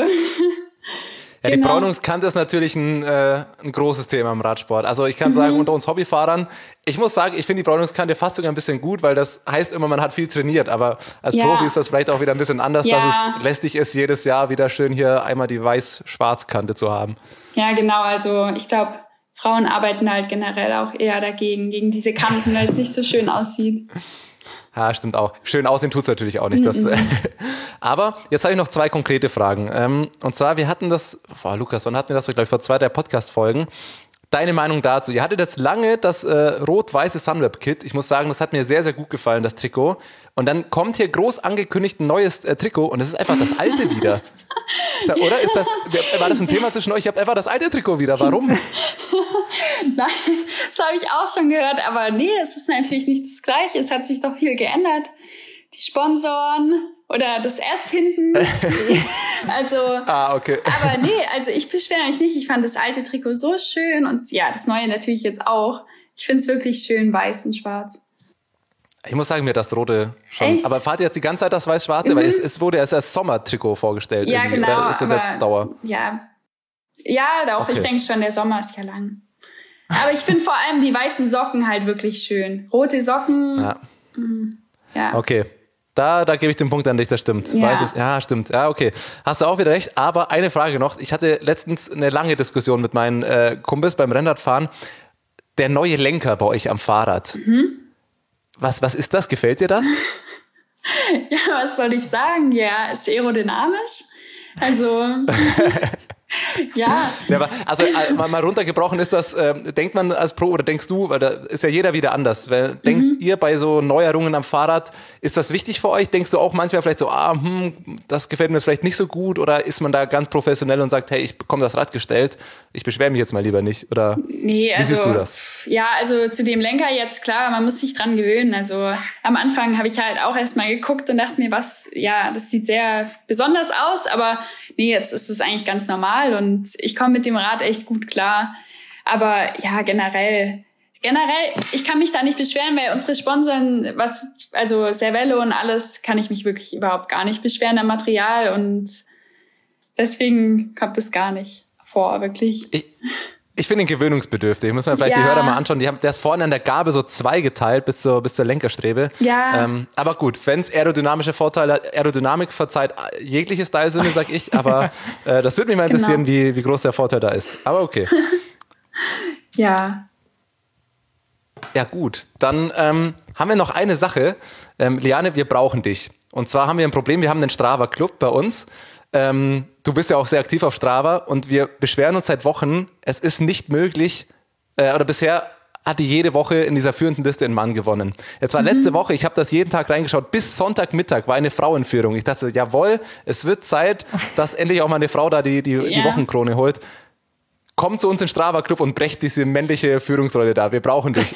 Ja, die Bräunungskante ist natürlich ein großes Thema im Radsport. Also ich kann sagen, unter uns Hobbyfahrern, ich muss sagen, ich finde die Bräunungskante fast sogar ein bisschen gut, weil das heißt immer, man hat viel trainiert. Aber als Profi ist das vielleicht auch wieder ein bisschen anders, dass es lästig ist, jedes Jahr wieder schön hier einmal die weiß-schwarz-Kante zu haben. Ja, genau. Also ich glaube, Frauen arbeiten halt generell auch eher dagegen, gegen diese Kanten, weil es nicht so schön aussieht. Ja, stimmt auch. Schön aussehen tut's natürlich auch nicht. Das, aber jetzt habe ich noch 2 konkrete Fragen. Und zwar, wir hatten das, Lukas, wann hatten wir das? Ich glaube, vor 2, 3 Podcast-Folgen. Deine Meinung dazu? Ihr hattet jetzt lange das rot-weiße Sunweb-Kit. Ich muss sagen, das hat mir sehr, sehr gut gefallen, das Trikot. Und dann kommt hier groß angekündigt ein neues Trikot und es ist einfach das alte wieder. Oder? War das ein Thema zwischen euch? Ihr habt einfach das alte Trikot wieder. Warum? Nein, das habe ich auch schon gehört. Aber nee, es ist natürlich nicht das Gleiche. Es hat sich doch viel geändert. Die Sponsoren oder das S hinten. Also, okay. Aber nee, also ich beschwere mich nicht. Ich fand das alte Trikot so schön und ja, das neue natürlich jetzt auch. Ich finde es wirklich schön weiß und schwarz. Ich muss sagen, mir das rote schon. Echt? Aber fahrt ihr jetzt die ganze Zeit das weiß-schwarze? Weil es wurde erst als Sommertrikot vorgestellt. Ja, genau. Oder ist das jetzt Dauer? Ja, doch. Okay. Ich denke schon, der Sommer ist ja lang. Aber ich finde vor allem die weißen Socken halt wirklich schön. Rote Socken. Ja. Okay. Da gebe ich den Punkt an dich, das stimmt. Ja, stimmt. Ja, okay. Hast du auch wieder recht. Aber eine Frage noch. Ich hatte letztens eine lange Diskussion mit meinen Kumpels beim Rennradfahren. Der neue Lenker bei euch am Fahrrad. Was ist das? Gefällt dir das? Ja, was soll ich sagen? Ja, ist aerodynamisch. Also... Ja. Aber also mal runtergebrochen ist das, denkt man als Pro oder denkst du, weil da ist ja jeder wieder anders. Denkt ihr bei so Neuerungen am Fahrrad, ist das wichtig für euch? Denkst du auch manchmal vielleicht so, das gefällt mir vielleicht nicht so gut? Oder ist man da ganz professionell und sagt, hey, ich bekomme das Rad gestellt, ich beschwere mich jetzt mal lieber nicht? Oder wie siehst du das? Ja, also zu dem Lenker jetzt, klar, man muss sich dran gewöhnen. Also am Anfang habe ich halt auch erstmal geguckt und dachte mir, das sieht sehr besonders aus, aber nee, jetzt ist es eigentlich ganz normal und ich komme mit dem Rad echt gut klar. Aber ja, generell, ich kann mich da nicht beschweren, weil unsere Sponsoren, also Cervelo und alles, kann ich mich wirklich überhaupt gar nicht beschweren am Material und deswegen kommt es gar nicht vor, wirklich. Ich finde ihn gewöhnungsbedürftig. Muss man vielleicht die Hörer mal anschauen. Der ist vorne an der Gabel so zweigeteilt bis zur Lenkerstrebe. Ja. Aber gut, wenn es aerodynamische Vorteile hat, Aerodynamik verzeiht jegliche Style-Sünde, sag ich. Aber das würde mich mal interessieren, wie groß der Vorteil da ist. Aber okay. Ja. Ja gut, dann haben wir noch eine Sache. Liane, wir brauchen dich. Und zwar haben wir ein Problem. Wir haben einen Strava-Club bei uns. Du bist ja auch sehr aktiv auf Strava und wir beschweren uns seit Wochen, es ist nicht möglich, oder bisher hatte jede Woche in dieser führenden Liste ein Mann gewonnen. Jetzt war letzte Woche, ich habe das jeden Tag reingeschaut, bis Sonntagmittag war eine Frauenführung. Ich dachte so, jawohl, es wird Zeit, dass endlich auch mal eine Frau da die Wochenkrone holt. Komm zu uns in den Strava-Club und brecht diese männliche Führungsrolle da. Wir brauchen dich.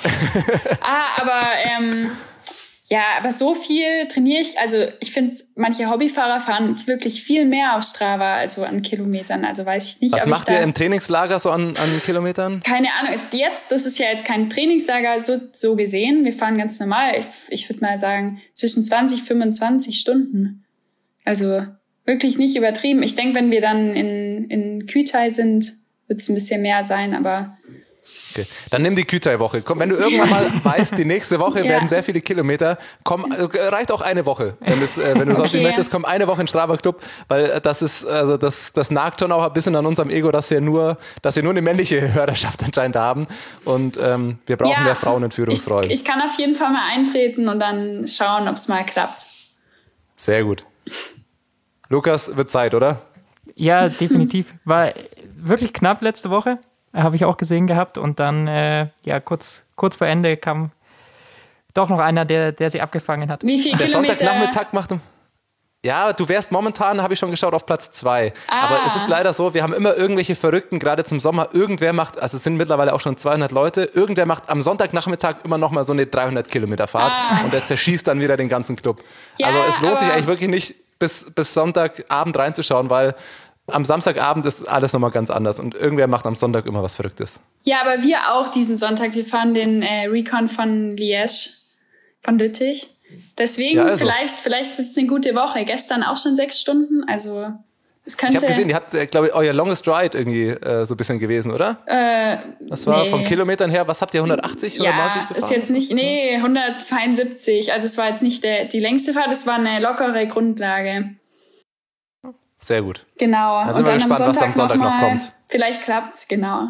Aber so viel trainiere ich. Also ich finde, manche Hobbyfahrer fahren wirklich viel mehr auf Strava, also an Kilometern. Also weiß ich nicht, was macht ihr im Trainingslager so an Kilometern? Keine Ahnung. Das ist ja jetzt kein Trainingslager so gesehen. Wir fahren ganz normal. Ich würde mal sagen, zwischen 20, 25 Stunden. Also wirklich nicht übertrieben. Ich denke, wenn wir dann in Kütai sind, wird es ein bisschen mehr sein, aber Okay. Dann nimm die Kütai-Woche. Komm, wenn du irgendwann mal weißt, die nächste Woche werden sehr viele Kilometer, komm, reicht auch eine Woche. Wenn du sonst nicht möchtest, komm eine Woche in Strava Club, weil das nagt schon auch ein bisschen an unserem Ego, dass wir nur eine männliche Hörerschaft anscheinend haben. Und wir brauchen mehr Frauen in Führungsrollen. Ich kann auf jeden Fall mal eintreten und dann schauen, ob es mal klappt. Sehr gut. Lukas, wird Zeit, oder? Ja, definitiv. War wirklich knapp letzte Woche. Habe ich auch gesehen gehabt. Und dann, kurz vor Ende kam doch noch einer, der sie abgefangen hat. Wie viele Der Kilometer? Sonntagnachmittag macht... Ja, du wärst momentan, habe ich schon geschaut, auf Platz 2. Aber es ist leider so, wir haben immer irgendwelche Verrückten, gerade zum Sommer. Irgendwer macht, also es sind mittlerweile auch schon 200 Leute, irgendwer macht am Sonntagnachmittag immer noch mal so eine 300 Kilometer Fahrt und der zerschießt dann wieder den ganzen Club. Ja, also es lohnt sich eigentlich wirklich nicht, bis Sonntagabend reinzuschauen, weil am Samstagabend ist alles nochmal ganz anders und irgendwer macht am Sonntag immer was Verrücktes. Ja, aber wir auch diesen Sonntag. Wir fahren den Recon von Liège, von Lüttich. Deswegen, ja, also. vielleicht wird es eine gute Woche. Gestern auch schon 6 Stunden, also es könnte... Ich habe gesehen, ihr habt, glaube ich, euer Longest Ride irgendwie so ein bisschen gewesen, oder? Das war von Kilometern her, was habt ihr, 180, 190 gefahren? Ist jetzt nicht, 172. Also es war jetzt nicht die längste Fahrt, es war eine lockere Grundlage. Sehr gut. Genau. Also und dann gespannt, was am Sonntag noch kommt. Vielleicht klappt's, genau.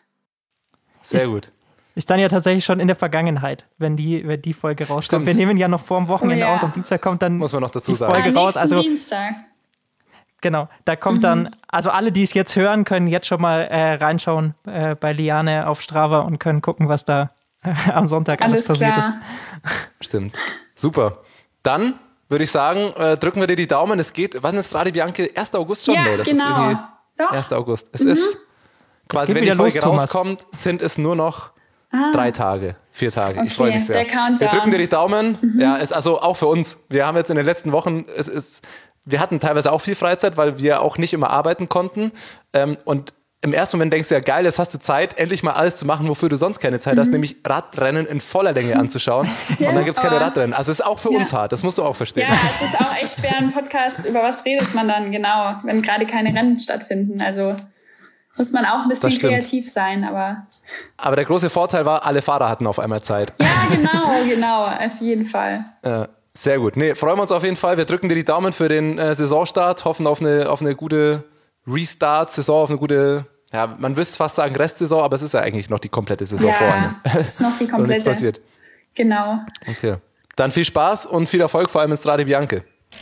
Sehr gut. Ist dann ja tatsächlich schon in der Vergangenheit, wenn die Folge rauskommt. Stimmt. Wir nehmen ja noch vor dem Wochenende aus. Am Dienstag kommt dann muss man noch dazu die sagen. Folge raus. Also Dienstag. Genau, da kommt dann, also alle, die es jetzt hören, können jetzt schon mal reinschauen bei Liane auf Strava und können gucken, was da am Sonntag alles passiert ist. Stimmt. Super. Dann würde ich sagen, drücken wir dir die Daumen. Es geht, wann ist Strade Bianche? 1. August schon? Ja, Nee, das genau. ist irgendwie 1. August. Es ist quasi, wenn die Folge rauskommt, sind es nur noch 3 Tage, 4 Tage. Okay, ich freue mich sehr. der Countdown. Wir drücken dir die Daumen. Ja, ist also auch für uns. Wir haben jetzt in den letzten Wochen, wir hatten teilweise auch viel Freizeit, weil wir auch nicht immer arbeiten konnten. Und im ersten Moment denkst du ja, geil, jetzt hast du Zeit, endlich mal alles zu machen, wofür du sonst keine Zeit hast, nämlich Radrennen in voller Länge anzuschauen. Und dann gibt es keine Radrennen. Also es ist auch für uns hart, das musst du auch verstehen. Ja, es ist auch echt schwer, ein Podcast, über was redet man dann genau, wenn gerade keine Rennen stattfinden. Also muss man auch ein bisschen kreativ sein, aber... Aber der große Vorteil war, alle Fahrer hatten auf einmal Zeit. Ja, genau, auf jeden Fall. Sehr gut. Nee, freuen wir uns auf jeden Fall. Wir drücken dir die Daumen für den Saisonstart, hoffen auf eine gute Restart-Saison, auf eine gute, ja, man wüsste fast sagen Restsaison, aber es ist ja eigentlich noch die komplette Saison vor allem. Ja, ist noch die komplette. passiert. Genau. Okay. Dann viel Spaß und viel Erfolg, vor allem in Strade Bianche.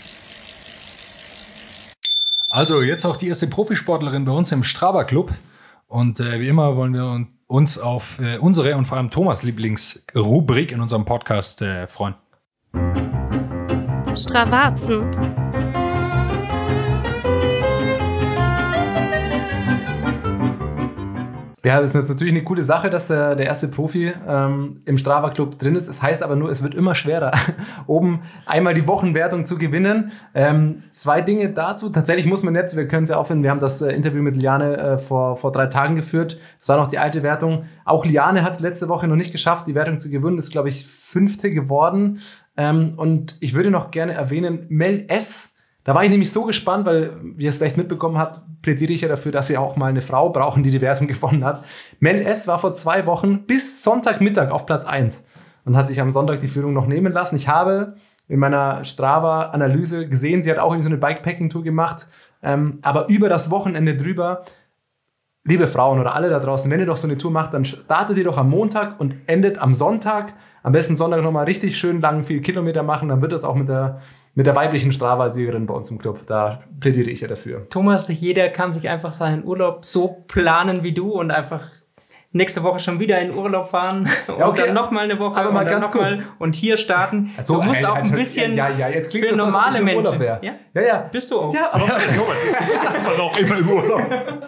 Also jetzt auch die erste Profisportlerin bei uns im Strava-Club. Und wie immer wollen wir uns auf unsere und vor allem Thomas' Lieblingsrubrik in unserem Podcast freuen. Stravazen. Ja, das ist jetzt natürlich eine coole Sache, dass der erste Profi im Strava-Club drin ist. Es heißt aber nur, es wird immer schwerer, oben einmal die Wochenwertung zu gewinnen. 2 Dinge dazu. Tatsächlich muss man jetzt, wir können es ja aufhören, wir haben das Interview mit Liane vor 3 Tagen geführt. Es war noch die alte Wertung. Auch Liane hat es letzte Woche noch nicht geschafft, die Wertung zu gewinnen. Ist, glaube ich, 5. geworden. Und ich würde noch gerne erwähnen, Mel S., da war ich nämlich so gespannt, weil, wie ihr es vielleicht mitbekommen habt, plädiere ich ja dafür, dass wir auch mal eine Frau brauchen, die Wertung gewonnen hat. Mel S. war vor 2 Wochen bis Sonntagmittag auf Platz 1 und hat sich am Sonntag die Führung noch nehmen lassen. Ich habe in meiner Strava-Analyse gesehen, sie hat auch so eine Bikepacking-Tour gemacht, aber über das Wochenende drüber, liebe Frauen oder alle da draußen, wenn ihr doch so eine Tour macht, dann startet ihr doch am Montag und endet am Sonntag. Am besten Sonntag nochmal richtig schön lang viel Kilometer machen, dann wird das auch mit der weiblichen Strava-Siegerin bei uns im Club. Da plädiere ich ja dafür. Thomas, nicht jeder kann sich einfach seinen Urlaub so planen wie du und einfach nächste Woche schon wieder in Urlaub fahren und dann nochmal eine Woche aber mal und dann ganz nochmal und hier starten. Also, du musst auch ein bisschen jetzt klingt für das, normale als ob ich im Menschen. Urlaub wäre. Ja? Bist du auch. Ja, aber Thomas, du bist einfach noch immer im Urlaub.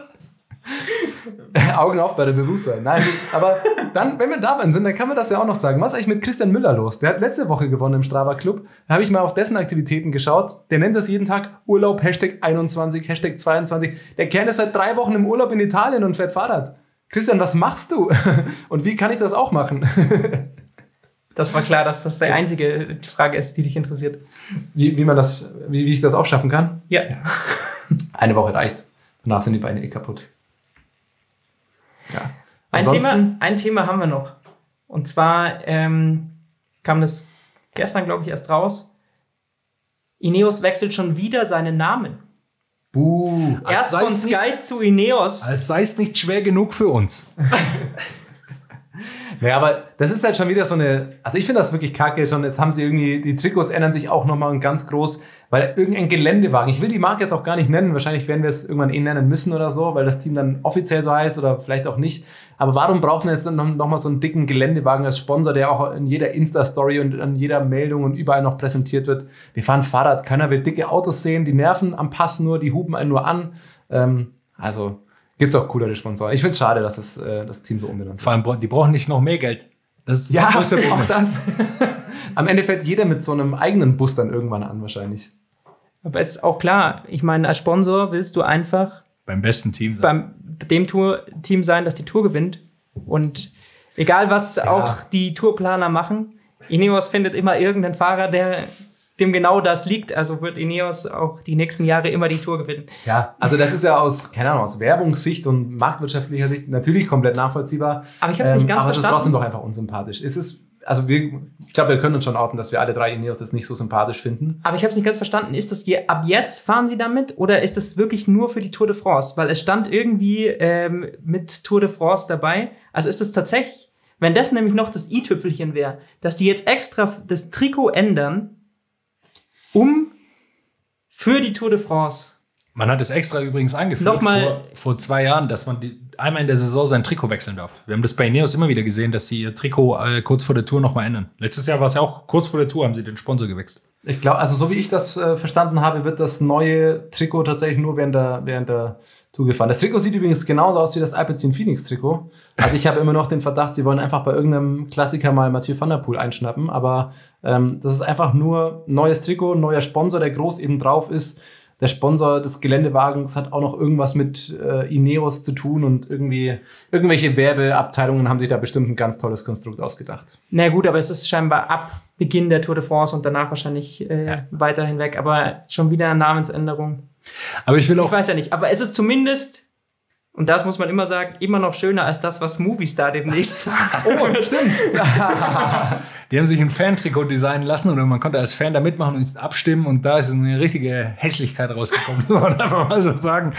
Augen auf bei der Bewusstsein. Nein, aber dann, wenn wir dabei sind, dann kann man das ja auch noch sagen. Was ist eigentlich mit Christian Müller los? Der hat letzte Woche gewonnen im Strava Club. Da habe ich mal auf dessen Aktivitäten geschaut. Der nennt das jeden Tag Urlaub, #21, #22. Der Kerl ist seit 3 Wochen im Urlaub in Italien und fährt Fahrrad. Christian, was machst du? Und wie kann ich das auch machen? Das war klar, dass das die einzige Frage ist, die dich interessiert. Wie ich das auch schaffen kann? Ja. Eine Woche reicht. Danach sind die Beine kaputt. Ja. Ein Thema haben wir noch. Und zwar kam das gestern, glaube ich, erst raus. Ineos wechselt schon wieder seinen Namen. Erst von Sky zu Ineos. Als sei es nicht schwer genug für uns. Naja, aber das ist halt schon wieder so eine, also ich finde das wirklich kacke schon, jetzt haben sie irgendwie, die Trikots ändern sich auch nochmal ganz groß, weil irgendein Geländewagen, ich will die Marke jetzt auch gar nicht nennen, wahrscheinlich werden wir es irgendwann nennen müssen oder so, weil das Team dann offiziell so heißt oder vielleicht auch nicht, aber warum braucht man jetzt dann nochmal so einen dicken Geländewagen als Sponsor, der auch in jeder Insta-Story und an jeder Meldung und überall noch präsentiert wird? Wir fahren Fahrrad, keiner will dicke Autos sehen, die nerven am Pass nur, die hupen einen nur an, also gibt's auch coolere Sponsoren. Ich find's schade, dass das Team so umbenannt wird. Vor allem, die brauchen nicht noch mehr Geld. Das ist ja, das größte Problem. auch das. Am Ende fährt jeder mit so einem eigenen Bus dann irgendwann an, wahrscheinlich. Aber es ist auch klar, ich meine, als Sponsor willst du einfach beim besten Team sein. Beim dem Team sein, das die Tour gewinnt. Und egal, was auch die Tourplaner machen, Ineos findet immer irgendeinen Fahrer, dem genau das liegt. Also wird Ineos auch die nächsten Jahre immer die Tour gewinnen. Ja, also das ist ja aus Werbungssicht und marktwirtschaftlicher Sicht natürlich komplett nachvollziehbar. Aber ich habe es nicht ganz verstanden. Aber es ist trotzdem doch einfach unsympathisch. Ich glaube, wir können uns schon outen, dass wir alle drei Ineos das nicht so sympathisch finden. Aber ich habe es nicht ganz verstanden. Ist das ab jetzt fahren sie damit oder ist das wirklich nur für die Tour de France? Weil es stand irgendwie mit Tour de France dabei. Also ist es tatsächlich, wenn das nämlich noch das i-Tüpfelchen wäre, dass die jetzt extra das Trikot ändern, für die Tour de France. Man hat es extra übrigens eingeführt vor 2 Jahren, dass man einmal in der Saison sein Trikot wechseln darf. Wir haben das bei Ineos immer wieder gesehen, dass sie ihr Trikot kurz vor der Tour nochmal ändern. Letztes Jahr war es ja auch kurz vor der Tour, haben sie den Sponsor gewechselt. Ich glaube, also so wie ich das verstanden habe, wird das neue Trikot tatsächlich nur während der Tour gefahren. Das Trikot sieht übrigens genauso aus wie das Alpecin Phoenix Trikot. Also ich habe immer noch den Verdacht, sie wollen einfach bei irgendeinem Klassiker mal Mathieu van der Poel einschnappen. Aber das ist einfach nur neues Trikot, neuer Sponsor, der groß eben drauf ist. Der Sponsor des Geländewagens hat auch noch irgendwas mit Ineos zu tun und irgendwelche Werbeabteilungen haben sich da bestimmt ein ganz tolles Konstrukt ausgedacht. Na gut, aber es ist scheinbar ab Beginn der Tour de France und danach wahrscheinlich weiter hinweg. Aber schon wieder eine Namensänderung. Aber ich weiß ja nicht, aber es ist zumindest, und das muss man immer sagen, immer noch schöner als das, was Movistar demnächst war. Oh, stimmt. Die haben sich ein Fan-Trikot designen lassen und man konnte als Fan da mitmachen und abstimmen und da ist eine richtige Hässlichkeit rausgekommen. Muss man einfach mal so sagen.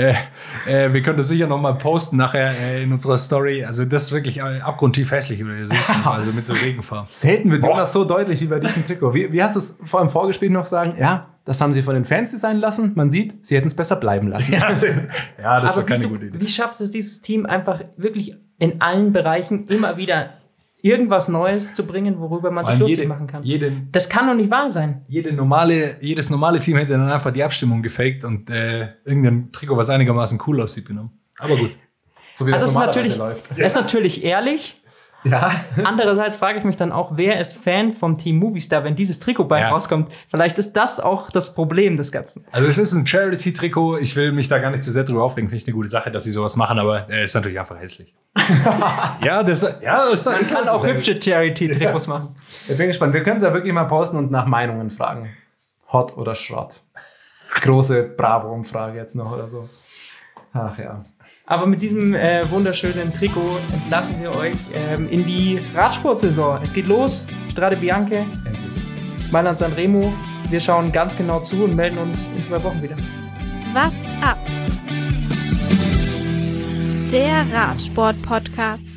Wir können das sicher noch mal posten nachher in unserer Story. Also das ist wirklich abgrundtief hässlich, oder ihr seht es, also mit so Regenfarben. Selten wird das so deutlich wie bei diesem Trikot. Wie hast du es vor dem Vorgespräch noch sagen? Ja, das haben sie von den Fans designen lassen. Man sieht, sie hätten es besser bleiben lassen. Ja, das war keine gute Idee. Wie schafft es dieses Team einfach wirklich in allen Bereichen immer wieder irgendwas Neues zu bringen, worüber man sich lustig machen kann? Das kann doch nicht wahr sein. Jedes normale Team hätte dann einfach die Abstimmung gefaked und irgendein Trikot, was einigermaßen cool aussieht, genommen. Aber gut. So wie das normalerweise läuft. Das ist natürlich ehrlich. Ja. Andererseits frage ich mich dann auch, wer ist Fan vom Team Movistar, wenn dieses Trikot bei rauskommt? Vielleicht ist das auch das Problem des Ganzen. Also es ist ein Charity-Trikot. Ich will mich da gar nicht zu sehr drüber aufregen. Finde ich eine gute Sache, dass sie sowas machen, aber ist natürlich einfach hässlich. Man kann auch hübsche Charity-Trikots machen. Ich bin gespannt. Wir können es ja wirklich mal posten und nach Meinungen fragen. Hot oder Schrott? Große Bravo-Umfrage jetzt noch oder so. Ach ja. Aber mit diesem wunderschönen Trikot entlassen wir euch in die Radsportsaison. Es geht los, Strade Bianche, Mailand Sanremo. Wir schauen ganz genau zu und melden uns in 2 Wochen wieder. What's up? Der Radsport-Podcast.